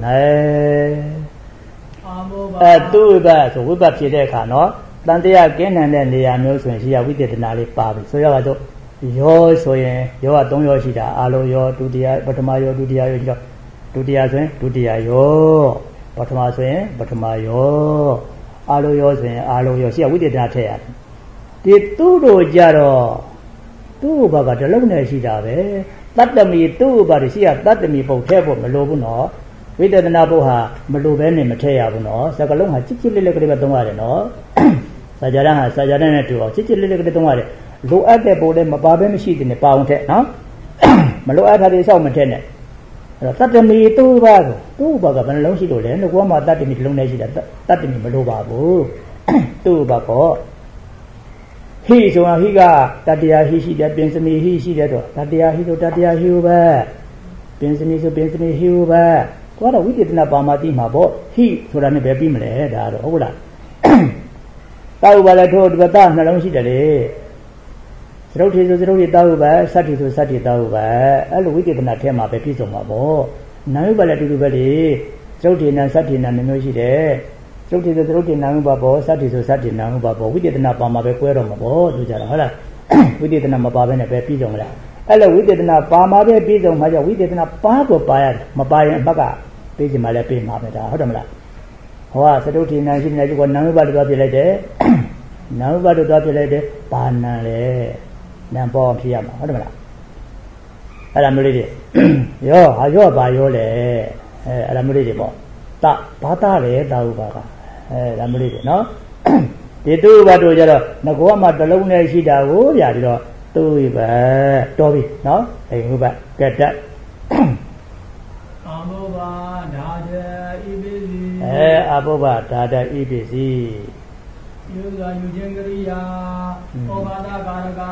naiအဲသူ့ဘဆိုဝိပတ်ဖြစ်တဲ့အခါနော်တန်တရားကင်းတဲ့နေရာမျိုးဆိုရင်ရှိရဝိသေသနာလေးပါပြီဆိုရတော့ယောဆိုရင်ယောကသုံးယောရှိတာအာလောယောဒုတိယပထမယောဒုတိယယောရှိတော့ဒုတိယဆိုရင်ဒုတိယယောပထမဆိုရင်ပထမယောအာလောယောဆိုရင်အာလောယောရှိရဝိသေသနာထည့်ရတယ်ဒီသူ့တို့ကြတော့သူ့ဘကတလုံးနဲ့ရှိတာပဲတတ္တမီသူ့ဘကရှိရတတ္တမီပုံထဲဖို့မလိုဘူးနော်ဝိသေသနာပုဟာမလိုပဲနဲ့မထည့်ရဘူးနော်စကလုံးဟာချစ်ချစ်လေးလေးကလေးပဲသုံးရတယ်နော်စာကြရန်ဟာစာကြရန်နဲ့တူအောင်ချစ်ချစ်လေးလေးကလေးသုံးရတယ်လိုအပ်တဲ့ပုံလည်းမပါဘဲမရှိတဲ့နဲ့ပါအောင်ထက်နော်မလိုအပ်တာတွေစောက်မထက်နဲ့အဲ့တော့တတ္တမီသူ့ဘာဆိုသူ့ဘာကဘယ်နှလုံးရှိလို့လဲငါကမှတတ္တမီတစ်လုံးနဲ့ရှိတာတတ္တမီမလိုပါဘူးသူ့ဘာကောဟိဆိုတာဟိကတတရားဟိရှိတယ်ပင်စမီဟိရှိတယ်တော့တတရားဟိဆိုတတရားဟိဟုပဲပင်စမီဆိုပင်စမီဟိဟုပဲကိုကတော့ဝိသေသနာပါမတိမှာပေါ့ဟိဆိုတာနဲ့ပဲပြီးမလဲဒါတော့ဟုတ်လားတောက်ပါလဲထို့ဒီကတနှလုံးရှိတယ်လေသရုပ်ထေဆိုသရုပ်ထေတောက်ပါစတ္တိဆိုစတ္တိတောက်ပါအဲ့လိုဝိသေသနာထဲမှာပဲပြည့်စုံမှာပေါ့နာယုပါလဲတူတူပဲလေသရုပ်ထေနာစတ္တိနာမျိုးရှိတယ်သရုပ်ထေဆိုသရုပ်ထေနာယုပါပေါ့စတ္တိဆိုစတ္တိနာယုပါပေါ့ဝိသေသနာပါမှာပဲကွဲတော့မှာပေါ့သူကြတော့ဟုတ်လားဝိသေသနာမပါဘဲနဲ့ပဲပြည့်စုံလားအဲ့လိုဝိသေသနာပါမှာပဲပြည့်စုံမှာကြောင့်ဝိသေသနာပါကိုပါရတယ်မပါရင်အဘကပေးချင်မှလည်းပေးမှာပဲဒါဟုတ်တယ်မလားဟောကသတုဋ္ဌိနံရှိနေကြကနာမဘတ်တော့ပြလိုက်တယ်နာမဘတ်တော့ပြလိုက်တယ်ဘာနံလဲနံပေါ်ဖြစ်ရမှာဟုတ်တယ်မလားအဲ့ဒါမျိုးလေးတွေရောဟာရောဘာရောလဲအဲအဲ့ဒါမျိုးလေးတွေပေါ့တဘာတာလဲတာဥပါကအဲဒါမျိုးလေးတွေနော်ဒီသူ့ဘတ်တို့ကြတော့ငကောမှတလုံးနဲ့ရှိတာကိုပြပြီးတော့သူ့ဘတ်တော်ပြီနော်အဲဟုတ်ပါကဲတက်အာဘောဘာဒါဒဣပိစီအဲအာဘောဘာဒါဒဣပိစီယူဇာယူခြင်းကရိယာဩဘာဒကာရက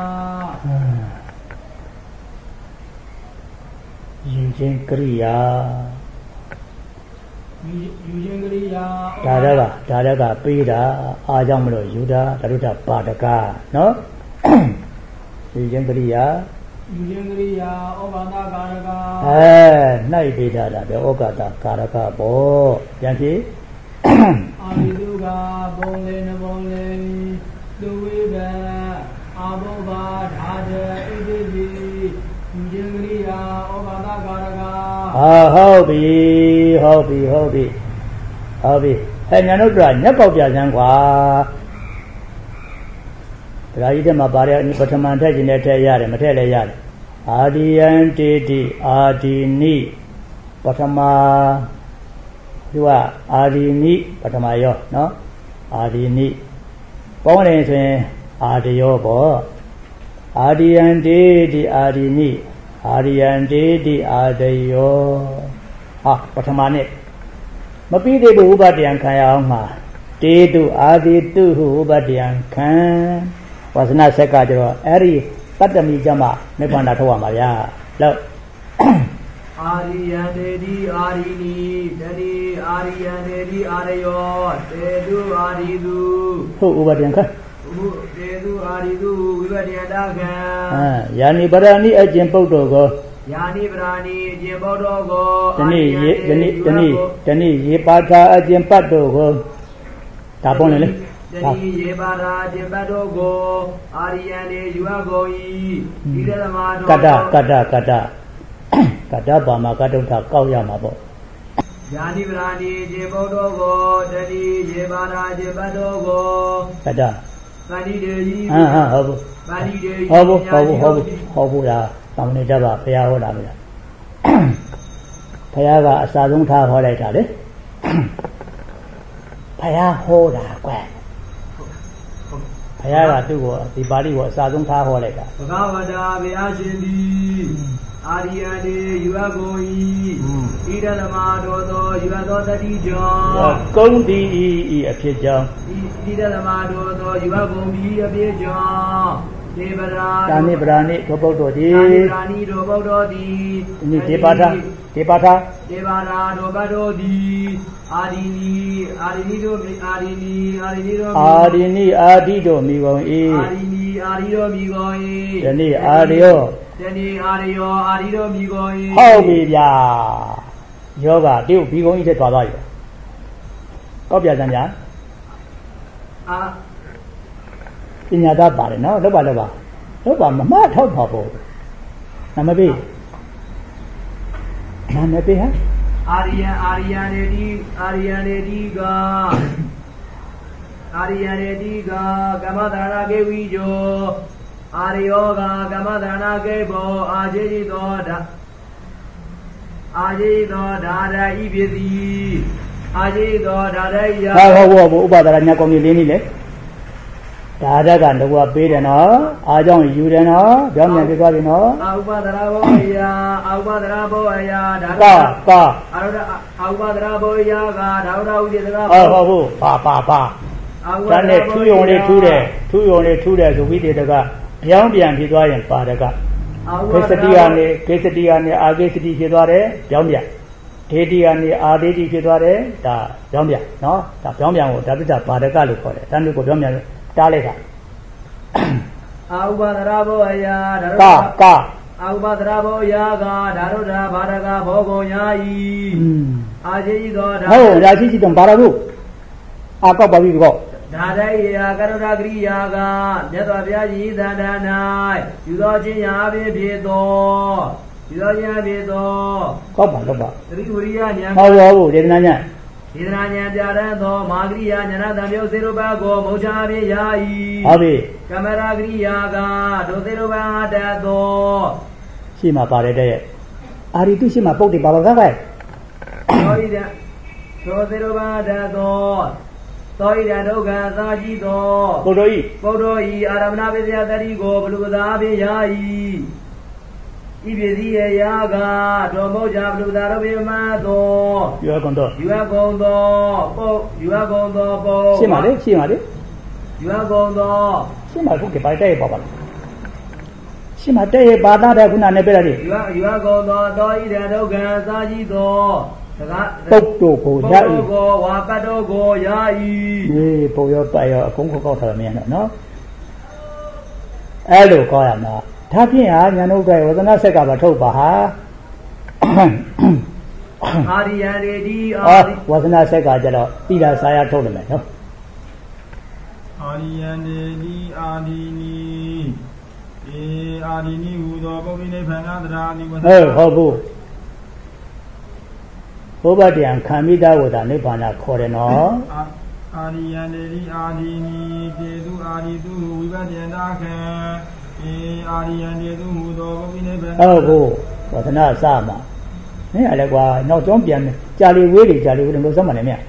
ယူခြင်းကရိယာယူခြင်းကရိယာဒါဒကဒါဒကပေးတာအားကြောင့်မလို့ယူတာဒါတို့တာပါဒကနော်ယူခြင်းကရိယာယူခြင်းကရိယာဩဘာဒကာရကအဲနိုင်ပေးတာဒါပဲဩကာဒကာရကပေါ့ပြန်ကြည့်အာရိတုကဘုံလေးနှဘုံလေးသူဝိဘအာဘောဘာဒါဒဣတိတိယူခြင်းကရိယာဩဘာဒကာရကဟာဟုတ်ပြီဟုတ်ပြီဟုတ်ပြီဟုတ်ပြီအဲညာတို့ကညက်ပေါက်ပြစမ်းကွာဒါကြီးတဲ့မှာပါတယ်ပထမထက်ခြင်းနဲ့ထက်ရတယ်မထက်လည်းရတယ်အာဒီယံတေတိအာဒီနိပထမဒီကအာဒီနိပထမယောနော်အာဒီနိပေါင်းတယ်ဆိုရင်အာဒီယောပေါ့အာဒီယံတေတိအာဒီနိအာဒီယံတေတိအာဒီယောဟာပထမနဲ့မပြီးသေးဘူးဥပဒယံခံရအောင်မှာတေတုအာဒီတုဟုဥပဒယံခံဝါစနာဆက်ကကျတော့အဲ့ဒီတတ္တမီကျမနိဗ္ဗာန်ထုတ်ရမှာဗျာလို့အာရိယံတေတိအာရိနိတတိအာရိယံတေတိအာရယောတေတုအာရိတုဟုတ်ဥပဒံခဟုတ်တေတုအာရိတုဝိပဒယတခံအာယာနိပရဏိအကျင့်ပုဒ္ဒောကိုယာနိပရဏိအကျင့်ပုဒ္ဒောကိုတနည်းရေတနည်းတနည်းတနည်းရေပါတာအကျင့်ပတ်တော်ကိုဒါပုံလေလေတတိယေပါရာจิตတ္တောကိုအာရိယံနေယူအပ်ကုန်၏ဒီဓမ္မတော်ကတ္တကတ္တကတ္တကတ္တပါမှာကတ္တုထကောက်ရမှာပေါ့ယာနိပရာဏိจิตဘုဒ္ဓကိုတတိယေပါရာจิตတ္တောကိုကတ္တပါဠိတေယီဟာဟာဟုတ်ဘူးပါဠိတေယီဟုတ်ဘူးဟုတ်ဘူးဟုတ်ဘူးဟုတ်ဘူးလားသာမဏေတ္တပါဘုရားဟောတာမလားဘုရားကအစာဆုံးထားဟောလိုက်တာလေဘုရားဟောတာကွယ်ဘုရားကသူ့ကိုဒီပါဠိကိုအစာဆုံးထားဟောလိုက်တာဘဂဝတာဘုရားရှင်သည်အာရိယံနေယူအပ်ကုန်၏ဣဒဓမ္မာတော်သောယူအပ်သောတတိကြောင့်ကုံတိဤအဖြစ်ကြောင့်ဣဒဓမ္မာတော်သောယူအပ်ကုန်၏အဖြစ်ကြောင့်ဒေဝရာတာနိပရာနိသောပုဒ္ဒောတိတာနိပရာနိသောပုဒ္ဒောတိနိဒေပါဒဒီပါထာဒီပါထာတို့ဘတ်တို့သည်အာဒီနီအာဒီနီတို့အာဒီနီအာဒီနီတို့အာဒီနီအာဒီတို့မိကုန်၏အာဒီနီအာဒီတို့မိကုန်၏ယနေ့အာရယောယနေ့အာရယောအာဒီတို့မိကုန်၏ဟုတ်ပြီဗျာယောဂတိ့မိကုန်၏တဲ့သွားသွားပြီကောက်ပြစမ်းဗျာအာပညာသားပါတယ်နော်လောက်ပါလောက်ပါလောက်ပါမမထောက်ပါဘူးနမပေးနမပေးဟာအာရိယံအာရိယံနေတိအာရိယံနေတိကအာရိယံနေတိကကမ္မသရဏကေဝိဇောအာရိယောကကမ္မသရဏကေဘောအာဇေတိသောဓာအာဇေတိသောဓာရဤဖြစ်သည်အာဇေတိသောဓာရဤယဟုတ်ဟုတ်ဟုတ်ဥပဒရညကောင်းကြီးလေးနည်းလေဒါရကတကွာပေးတယ်နော်အားကြောင့်ယူတယ်နော်ပြောင်းပြန်ပြသွားပြီနော်အာဥပဒရာဘောယအာဥပဒရာဘောယဒါကကအာရုဒအာဥပဒရာဘောယကဒါဝရဥဒေတကဟုတ်ဟုတ်ဟုတ်ပါပါပါဒါနဲ့ထူးယုံလေးထူးတယ်ထူးယုံလေးထူးတယ်ဆိုပြီးတေတကပြောင်းပြန်ပြသွားရင်ပါတကကိစ္စတိကနေကိစ္စတိကနေအာကိစ္စတိဖြစ်သွားတယ်ပြောင်းပြန်ဒေတိကနေအာဒေတိဖြစ်သွားတယ်ဒါပြောင်းပြန်နော်ဒါပြောင်းပြန်ကိုဒါပြတာပါတကလို့ခေါ်တယ်ဒါမျိုးကိုပြောင်းပြန်တားလိုက်တာအာဥပဒရာဘောယဒါကကအာဥပဒရာဘောယကဒါရုဒ္ဓဘာရကဘောဂုံယာဤအာရှိဤသောဒါဟုတ်ဒါရှိရှိတော့ဘာရဘူးအာကောက်ပါပြီကောဒါတည်းရာကရုဏာကရိယာကမြတ်စွာဘုရားကြီးသန္တာ၌ယူသောခြင်းရာဖြင့်ဖြစ်သောယူသောခြင်းဖြစ်သောကောက်ပါတော့ပါသတိဝရိယဉာဏ်ဟုတ်ပါဘူးဒေသနာဉာဏ်ဒေသနာဉာဏ်ပြရန်သောမာဂရိယာဉာဏတံမျိုးစေရုပကိုမௌချဖြင့်ယာဤဟုတ်ပြီကမရာဂရိယာကဒုသေရုပတတ်သောရှိမှပါတယ်တဲ့အာရိတုရှိမှပုတ်တယ်ပါပါကဲသောဣဒံဒုသေရုပတတ်သောသောဣဒံဒုက္ခသာရှိသောပုတ်တော်ဤပုတ်တော်ဤအာရမဏပစ္စယတတိကိုဘလူကသာဖြင့်ယာဤဤပစ္စည်းရဲ့ယာကတော်မောကြဘလူသာရဝိမသောယူအကုံသောယူအကုံသောပုတ်ယူအကုံသောပုတ်ရှင်းပါလေရှင်းပါလေယူအကုံသောရှင်းပါခုကပါတဲ့ပါပါရှင်းပါတဲ့ဘာသာတဲ့ခုနနဲ့ပြရတယ်ယူအယူအကုံသောတောဤတဲ့ဒုက္ခသာကြီးသောတကားပုတ်တို့ကိုယာဤကိုဝါပတ်တို့ကိုယာဤဒီပုံရောပတ်ရောအကုန်ခောက်ထားတယ်မင်းနော်အဲ့လိုကောရမှာဒါဖြင့်ဟာညာနှုတ်တဲ့ဝဒနာဆက်ကပါထုတ်ပါဟာအာရိယရေဒီအာဝဒနာဆက်ကကြတော့သီလစာရထုတ်တယ်မယ်နော်အာရိယရေဒီအာဒီနီအေအာဒီနီဟူသောပုဗ္ဗိနိဗ္ဗာန်တရားဒီဝဒနာဟုတ်ဟုတ်ဘူးဘုဗ္ဗတရားခံမိသားဝဒနိဗ္ဗာန်ခေါ်တယ်နော်အာရိယရေဒီအာဒီနီတေသူအာဒီသူဝိပဿနာခံအေအာရိယံတေသူဟူသောပုဗ္ဗိနိဗ္ဗာန်ဟုတ်ဟုတ်ဝဒနာစမှာနင်းအဲ့လေကွာနောက်ကျောင်းပြန်မယ်ကြာလီဝေးတွေကြာလီဝေးတွေလို့စမ်းပါနဲ့မြတ်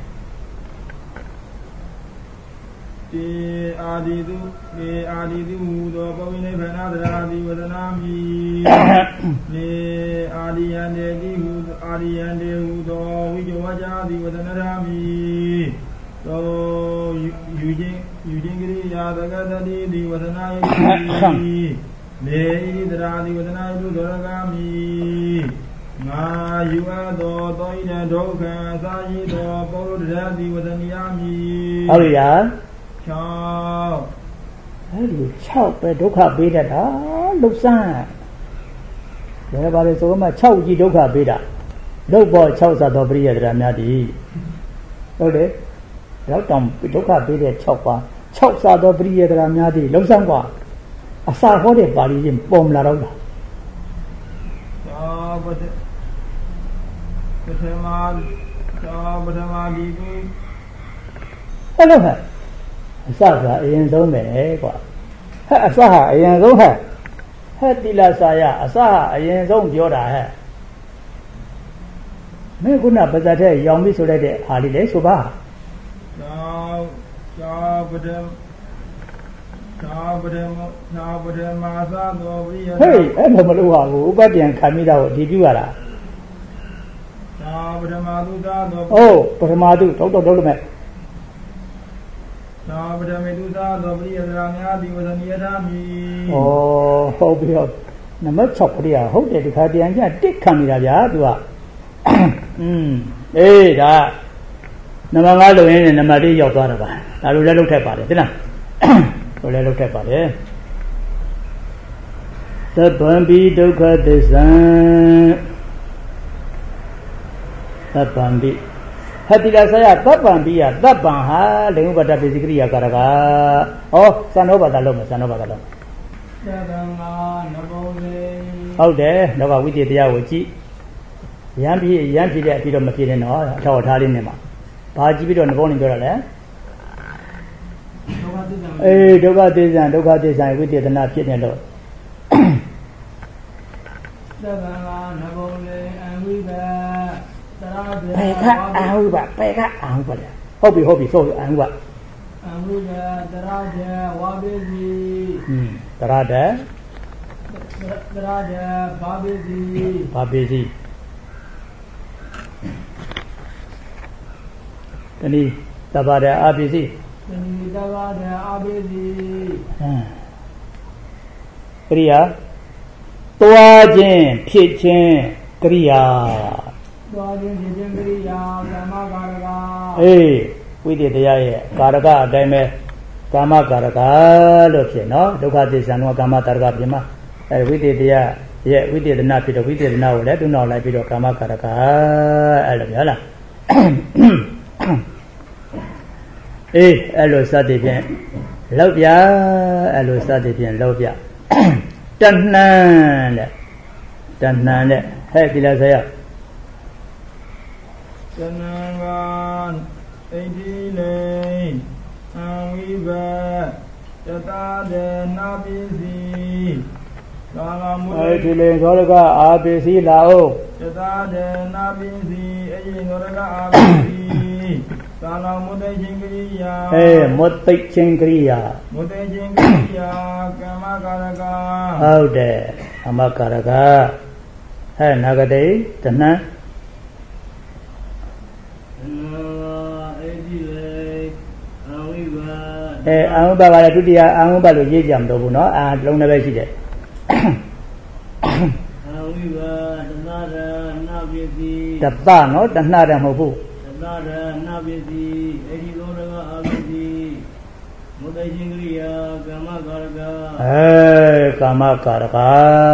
တေအာဒီသူတေအာဒီသူဟူသောပုဗ္ဗိနိဗ္ဗာန်တရားတိဝဒနာမိတေအာရိယံတေတိဟူအာရိယံတေဟူသောဝိဇ္ဇဝါကြတိဝဒနာရာမိသောယူခြင်းယူခြင်းကရိယာသကတတိဒီဝဒနာယတိနေဣဒရာဒီဝဒနာယတုဒောရဂာမိငါယူအပ်သောသောဣဒံဒုက္ခသာယိသောပုရုဒ္ဓတိဝဒနိယမိဟုတ်ပြီလား၆အဲ့ဒီ၆ပဲဒုက္ခပေးတတ်တာလှုပ်ဆန်းဒါလည်းပါလေဆိုမှ၆ကြီးဒုက္ခပေးတာလုတ်ပေါ်၆ဆသောပရိယတရာများသည်ဟုတ်တယ်ရောက်တောင်ဒုက္ခပေးတဲ့၆ပါး၆စာသောပရိယေတရာများသည်လုံဆောင်กว่าအစာဟောတဲ့ပါဠိချင်းပုံလာတော့တာသာပတပထမသာပထမဒီကိုအဲ့လိုဟဲ့အစကအရင်ဆုံးပဲကွာဟဲ့အစဟာအရင်ဆုံးဟဲ့ဟဲ့တိလာစာယအစဟာအရင်ဆုံးပြောတာဟဲ့မင်းခုနပါဇာတဲ့ရောင်ပြီးဆိုလိုက်တဲ့ဟာလေးလေဆိုပါသာပဒံသာပဒံသာပဒံမာသသောဝိယဟေးအဲ့လိုမလို့ဟာကိုဥပဒံခံမိတာကိုဒီပြုရတာသာပဒမာသုသာသောအိုးပထမသုထုတ်တော့ထုတ်လို့မဲ့သာပဒမေသုသာသောပရိယရာများဒီဝဇနိယထာမိဩဟုတ်ပြီဟုတ်နံပါတ်၆ပရိယဟုတ်တယ်ဒီခါတည်းအကျတစ်ခံနေတာဗျာ तू ကอืมเอ้ဒါနံပါတ်၅လုံရင်းနဲ့နံပါတ်၄ရောက်သွားတာပါဒါလိုလည်းလုပ်ထက်ပါတယ်သိလားလိုလည်းလုပ်ထက်ပါတယ်သဗ္ဗံပိဒုက္ခသစ္စာသဗ္ဗံပိဟတိလာဆရာသဗ္ဗံပိယသဗ္ဗံဟာလေဥပဒပိစိကရိယာကာရကဩသံဃောဘာသာလုံးမယ်သံဃောဘာသာလုံးသဗ္ဗံငါနဘောလေဟုတ်တယ်တော့ဝိတ္တတရားကိုကြည့်ရမ်းပြည့်ရမ်းပြည့်တဲ့အပြီးတော့မပြည့်နဲ့နော်အထောက်ထားလေးနဲ့မှာဘာကြည့်ပြီးတော့နဘောနေပြောရလဲအေးဒုက္ခသစ္စာဒုက္ခသစ္စာဝိတ္တနာဖြစ်နေလို့သဗ္ဗံငါနဘောလေအဝိဘပေကအဟုဘပေကအဟုဘလေဟုတ်ပြီဟုတ်ပြီဆိုအဟုဘအဟုဘတရာဇဝါပိစီဟွန်းတရာဇတရာဇဘာပိစီဘာပိစီတနည်းသဘာဝအာပိစီတနည်းသဘာဝအာပိစီဟမ်ကရိယာတွားခြင်းဖြစ်ခြင်းကရိယာသွားခြင်းဖြစ်ခြင်းကရိယာကာမကာရကအေးဝိတ္တတရားရဲ့ကာရကအတိုင်းပဲကာမကာရကလို့ဖြစ်နော်ဒုက္ခသစ္စာတော့ကာမတာရကပြင်မှာအဲဝိတ္တတရားရဲ့ဝိတ္တနာဖြစ်တော့ဝိတ္တနာကိုလည်းသူ့နောက်လိုက်ပြီးတော့ကာမကာရကအဲ့လိုဟုတ်လားအေးအဲ့လိုစသည်ဖြင့်လောက်ပြအဲ့လိုစသည်ဖြင့်လောက်ပြတဏ္ဏတဲ့တဏ္ဏတဲ့ဟဲ့ဒီလားဆရာသနံဝံဣတိလေအဝိဘတတာဒေနာပိစီကာလမုဣတိလေသောရကအာပိစီလာအောင်တတာဒေနာပိစီအယိသောရကအာပိစီကာလမုတေချင်းကရိယာအေးမုတိချင်းကရိယာမုတေချင်းကရိယာကာမကာရကဟုတ်တယ်ကာမကာရကဟဲ့နာဂတိတဏ္ဏအဲအာဟုဘကလည်းဒုတိယအာဟုဘလို့ရေးကြမတော့ဘူးเนาะအာလုံးလည်းပဲရှိတယ်အာဝိဘတနာရနာပိစီတပเนาะတဏှတယ်မဟုတ်ဘူးတနာရနာပိစီအဒီသောရကအာပိစီမုဒ္ဒရှင်ကရိယာကာမကာရကအဲကာမကာရက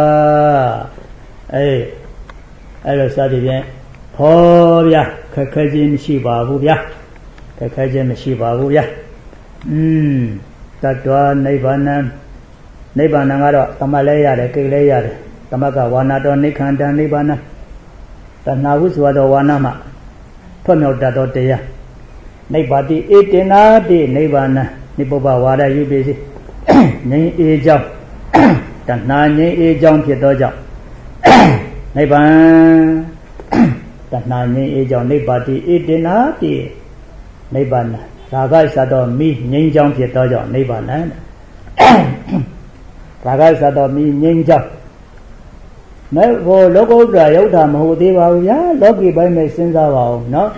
အဲအဲ့လိုစသည်ဖြင့်ဟောဗျာခက်ခဲခြင်းမရှိပါဘူးဗျာခက်ခဲခြင်းမရှိပါဘူးဗျာอืมတတ္တဝနိဗ္ဗာန်နိဗ္ဗာန်ကတော့သမလဲရတယ်ကိလဲရတယ်သမကဝါနာတော်နိခန္တနိဗ္ဗာန်တဏှာဟုဆိုသောဝါနာမှာဖွံ့မြောက်တတ်သောတရားနိဗ္ဗာတိဧတေနာတိနိဗ္ဗာန်နိဗ္ဗာန်ဝါဒယူပြီစီငြိမ်းအေးကြောင်းတဏှာငြိမ်းအေးကြောင်းဖြစ်သောကြောင့်နိဗ္ဗာန်တဏှာငြိမ်းအေးကြောင်းနိဗ္ဗာတိဧတေနာတိနိဗ္ဗာန်ရာဂိသတ္တမိငြိမ်းကြောင်းဖြစ်သောကြောင့်နိဗ္ဗာန်ရာဂိသတ္တမိငြိမ်းကြောင်းမဲဟိုလောကုတ္တရာယုတ်တာမဟုတ်သေးပါဘူးဗျာလောကီပိုင်းမဲ့စဉ်းစားပါဦးเนาะ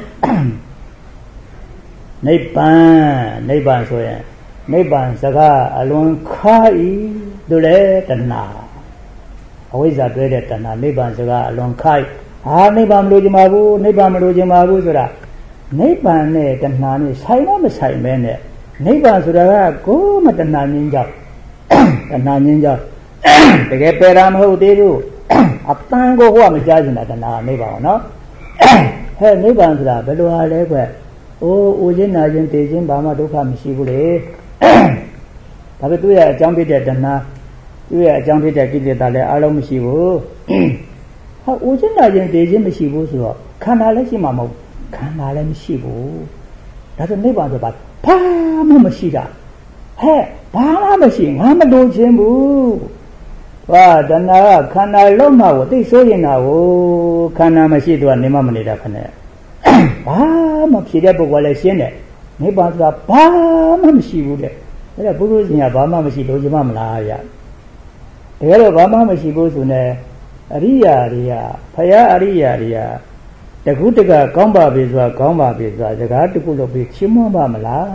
နိဗ္ဗာန်နိဗ္ဗာန်ဆိုရင်နိဗ္ဗာန်စကားအလွန်ခါဤတို့လေတဏှာအဝိဇ္ဇာတွဲတဲ့တဏှာနိဗ္ဗာန်စကားအလွန်ခါဤဟာနိဗ္ဗာန်မလို့ချင်ပါဘူးနိဗ္ဗာန်မလို့ချင်ပါဘူးဆိုတာနိဗ္ဗာန်နဲ့တဏှာနဲ့ဆိုင်မမဆိုင်မဲနဲ့နိဗ္ဗာန်ဆိုတာကကိုယ်မတဏှာငြင်းကြောက်တဏှာငြင်းကြောက်တကယ်ပယ်တာမဟုတ်သေးဘူးအပန်းကိုဟိုကမကြားချင်တာတဏှာနိဗ္ဗာန်နော်ဟဲ့နိဗ္ဗာန်ဆိုတာဘယ်လိုဟာလဲကွအိုးအိုခြင်းနာခြင်းသိခြင်းဘာမှဒုက္ခမရှိဘူးလေဒါပေမဲ့သူ့ရဲ့အကြောင်းဖြစ်တဲ့တဏှာသူ့ရဲ့အကြောင်းဖြစ်တဲ့ကိလေသာလည်းအလုံးမရှိဘူးဟာအိုခြင်းနာခြင်းသိခြင်းမရှိဘူးဆိုတော့ခန္ဓာလည်းရှိမှာမဟုတ်ခန္ဓာလည်းမရှိဘူးဒါဆိုနိဗ္ဗာန်ဆိုတာဘာမှမရှိတာဟဲ့ဘာမှမရှိငါမလိုခြင်းဘူးဟာတဏှာကခန္ဓာလုံးမှာကိုသိဆိုးရင်တာကိုခန္ဓာမရှိသူကနေမှမနေတာခနဲ့ဘာမှဖြေတဲ့ပုဂ္ဂိုလ်လည်းရှင်းတယ်နိဗ္ဗာန်ဆိုတာဘာမှမရှိဘူးတဲ့အဲ့ဒါဘုရားရှင်ကဘာမှမရှိလို့ကျမမလားဗျတကယ်တော့ဘာမှမရှိဘူးဆိုနေအရိယာတွေကဖယားအရိယာတွေကတခုတကကောင်းပါပြီဆိုတာကောင်းပါပြီဆိုတာစကားတခုလို့ပြီးချီးမွမ်းပါမလား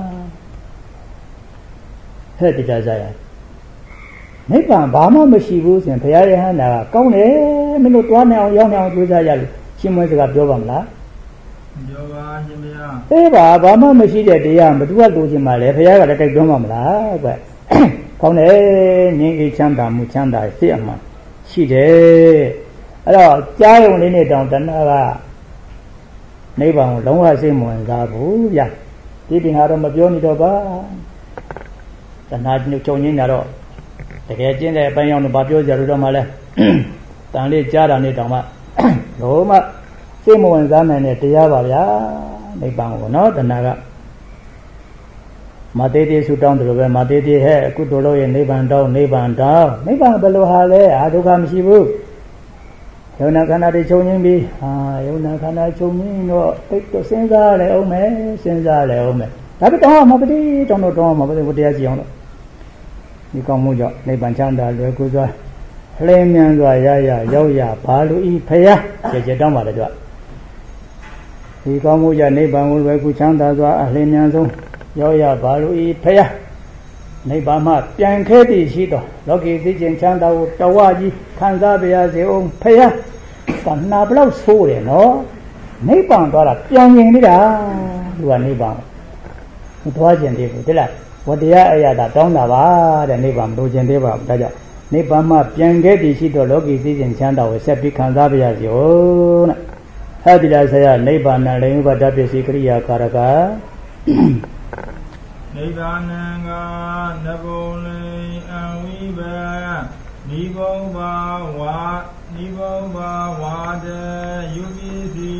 ဟဲ့တရားကြရနိဗ္ဗာန်ဘာမှမရှိဘူးဆိုရင်ဘုရားရဟန္တာကကောင်းတယ်မင်းတို့တွားနေအောင်ရောက်နေအောင်ကြိုးစားရလို့ချရှင်းမွေးစကားပြောပါမလားပြောပါရှင်ဗျာအေးပါဘာမှမရှိတဲ့တရားဘသူကလိုချင်ပါလဲဘုရားကလည်းတိုက်တွန်းပါမလားကွကောင်းတယ်ငြိမ်းအေးချမ်းသာမှုချမ်းသာစိတ်အမှန်ရှိတယ်အဲ့တော့ကြားရုံလေးနဲ့တောင်တဏှာကနိဗ္ဗာန်ကိုလုံးဝစိတ်မဝင်စားဘူးဗျာဒီပင်ကတော့မပြောနေတော့ပါတဏှာချုပ်ငင်းကြတော့တကယ်ကျင့်တဲ့အပိုင်းရောက်တော့ဘာပြောကြလို့တော့မှလဲတန်လေးကြားတာနဲ့တောင်မှလုံးဝစိတ်မဝင်စားနိုင်တဲ့တရားပါဗျာနိဗ္ဗာန်ကိုနော်တဏှာကမသေးသေးဆူတောင်းတယ်လို့ပဲမသေးသေးဟဲ့အခုတို့လို့ရဲ့နိဗ္ဗာန်တောင်းနိဗ္ဗာန်တောင်းနိဗ္ဗာန်ဘယ်လိုဟာလဲအာဒုက္ခမရှိဘူးယုံနာခန္ဓာတွေချုပ်ငင်းပြီးဟာယုံနာခန္ဓာချုပ်ငင်းတော့တိတ်တော့စဉ်းစားလဲအောင်မယ်စဉ်းစားလဲအောင်မယ်ဒါပေတောင်းမှာပတိတောင်းတော့တောင်းမှာပတိဘုတရားကြည့်အောင်လို့ဒီကောင်းမှုကြောင့်နိဗ္ဗာန်ချမ်းသာလွယ်ကူစွာလှည့်မြန်စွာရရရောက်ရဘာလို့ဤဖယားကြည်ကြတောင်းပါလေကြွဒီကောင်းမှုကြောင့်နိဗ္ဗာန်ကိုလွယ်ကူချမ်းသာစွာအလှည့်မြန်ဆုံးရောက်ရဘာလို့ဤဖယားနိဗ္ဗာန်မှာပြန်ခဲတည်ရှိတော်လောကီသိခြင်းချမ်းသာကိုတဝကြီးခံစားပါရစေအောင်ဖယားတဏှာဘလောက်ဆိုးတယ်နော်နိဗ္ဗာန်သွားတာပြန်ရင်နေတာသူကနိဗ္ဗာန်မသွားခြင်းသေးဘူးတိလားဝတရားအရာတာတောင်းတာပါတဲ့နိဗ္ဗာန်မလိုခြင်းသေးပါဘူးဒါကြောင့်နိဗ္ဗာန်မှာပြန်ခဲ့တည်ရှိတော့လောကီသိခြင်းချမ်းသာကိုဆက်ပြီးခံစားပါရစေဦးတဲ့ဟဲ့ဒီလားဆရာနိဗ္ဗာန်နဲ့လည်းဥပဒပစ္စည်းကရိယာကာရကနိဗ္ဗာန်ကနဘုံလေးအဝိဘနိဗ္ဗာန်ဘာဝနိဗ္ဗာန်ဘာဝတေယုပိစီ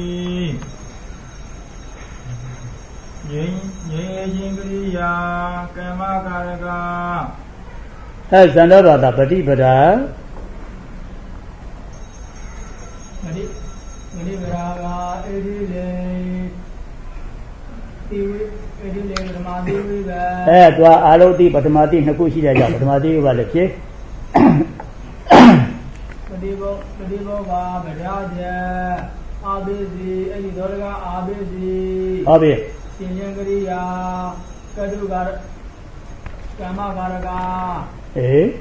ငြိမ်းငြိမ်းခြင်းကရိယာကမ္မကာရကဟဲ့ဇန္တောဘာသာပฏิပဒါပฏิပฏิပဒါကအေဒီလေဒီအေဒီလေပထမတိဝိပဲအဲသူအာလုတိပထမတိနှစ်ခုရှိတဲ့ကြောင့်ပထမတိဝိပဲလည်းဖြစ်ပฏิဘောပฏิဘောကဗရာဇေအာဘိစီအဲ့ဒီဒေါရကအာဘိစီဟုတ်ပြီရှင်ရင်ကရိယာကတုကာကမ္မကာရကအေး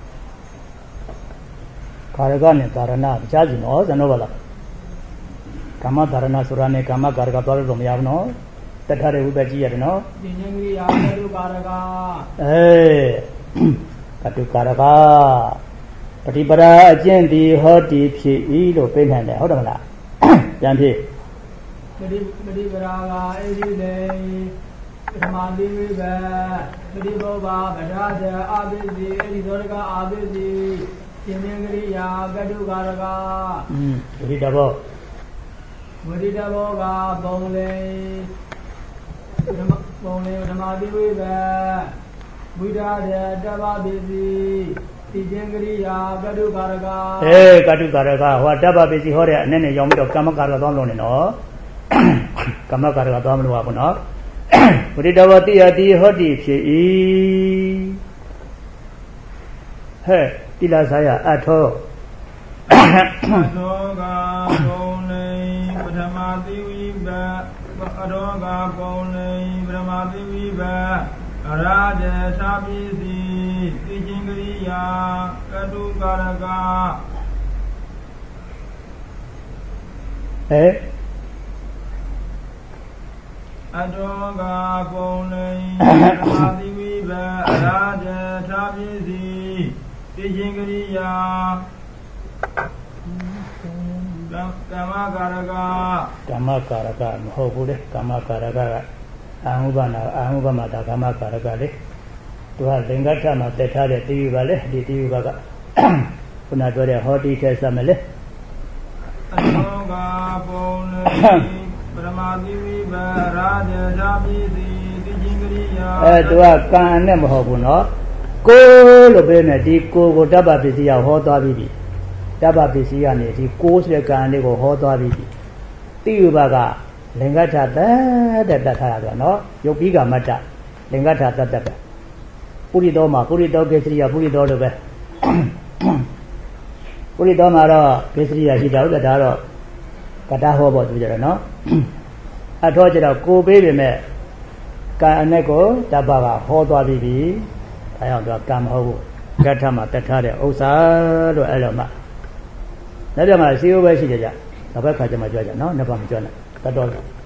ကာရကနဲ့ကာရဏကြားကြည့်နော်ဇန်တော့ပါလားကမ္မကာရဏဆိုတာနဲ့ကမ္မကာရကသွားလို့မရဘူးနော်တတ်ထားတဲ့ဝိပဿကြည့်ရတယ်နော်ရှင်ရင်ကရိယာကတုကာရကအေးကတုကာရကပฏิပဒါအကျင့်ဒီဟောဒီဖြစ်ဤလို့ပြနိုင်တယ်ဟုတ်တယ်မလားပြန်ဖြစ်ပฏิပฏิပဒါကအေဒီလေပထမတိဝိပဲပฏิဘောဘာဗရာဇအာဘိစီအေဒီသောရကအာဘိစီရှင်မင်္ဂရိယာကတုကာရကอืมဝိတဘောဝိတဘောကဘုံလေပထမဘုံလေပထမတိဝိပဲဝိဒါဇတဗ္ဗဘိစီတိကျင်္ဂရိယာကတုကာရကအေးကတုကာရကဟောတဗ္ဗဘိစီဟောတဲ့အနေနဲ့ရောင်းပြီးတော့ကမ္မကာရကသွားလို့နေနော်ကမ္မကာရကသွားမလို့ပါဘူးနော်ဝိတဝတိယတိဟောတိဖြစ်၏ဟဲ့တိလာစာယအထောသောကပုံနေပထမတိဝိဘအရောကပုံနေပထမတိဝိဘအရာဇေသာပိစီသိချင်းကရိယာကတုကာရကဟဲ့အတောကပုံနေအာတိဝိဘအရာဇသာပိစီသိချင်းကရိယာကမ္မကာရကကမ္မကာရကမဟုတ်ဘူးလေကမ္မကာရကအာဟုဘနာအာဟုဘမတာကမ္မကာရကလေသူကလင်္ကထမှာတက်ထားတဲ့တိဝိဘလေဒီတိဝိဘကခုနပြောတဲ့ဟောတိထဲစမယ်လေအတောကပုံနေပရမတိဝိဘရာဇသာပိစီသိချင်းကရိယာအဲသူကကံနဲ့မဟုတ်ဘူးနော်ကိုလို့ပြောနေဒီကိုကိုတပ္ပပစ္စည်းဟောသွားပြီးပြီတပ္ပပစ္စည်းကနေဒီကိုဆိုတဲ့ကံလေးကိုဟောသွားပြီးပြီတိဝိဘကလင်္ကထတတ်တဲ့တတ်ထားတာဆိုနော်ယုတ်ပိကမတ္တလင်္ကထတတ်တတ်ပဲပုရိသောမှာပုရိသောကေစရိယပုရိသောလို့ပဲပုရိသောမှာတော့ကေစရိယရှိတာဥဒ္ဒဒါတော့ကတာဟောဖို့သူကြတယ်နော်အထောကျတော့ကိုပေးပေမဲ့ကံအနဲ့ကိုတပ္ပကဟောသွားပြီးပြီဒါကြောင့်သူကကံမဟုတ်ဘူးကထမှာတတ်ထားတဲ့ဥစ္စာလို့အဲ့လိုမှနောက်ပြမှာစီယိုးပဲရှိကြကြနောက်ဘက်ခါကျမှကြွကြနော်နှစ်ပါးမကြွနဲ့တတ်တော့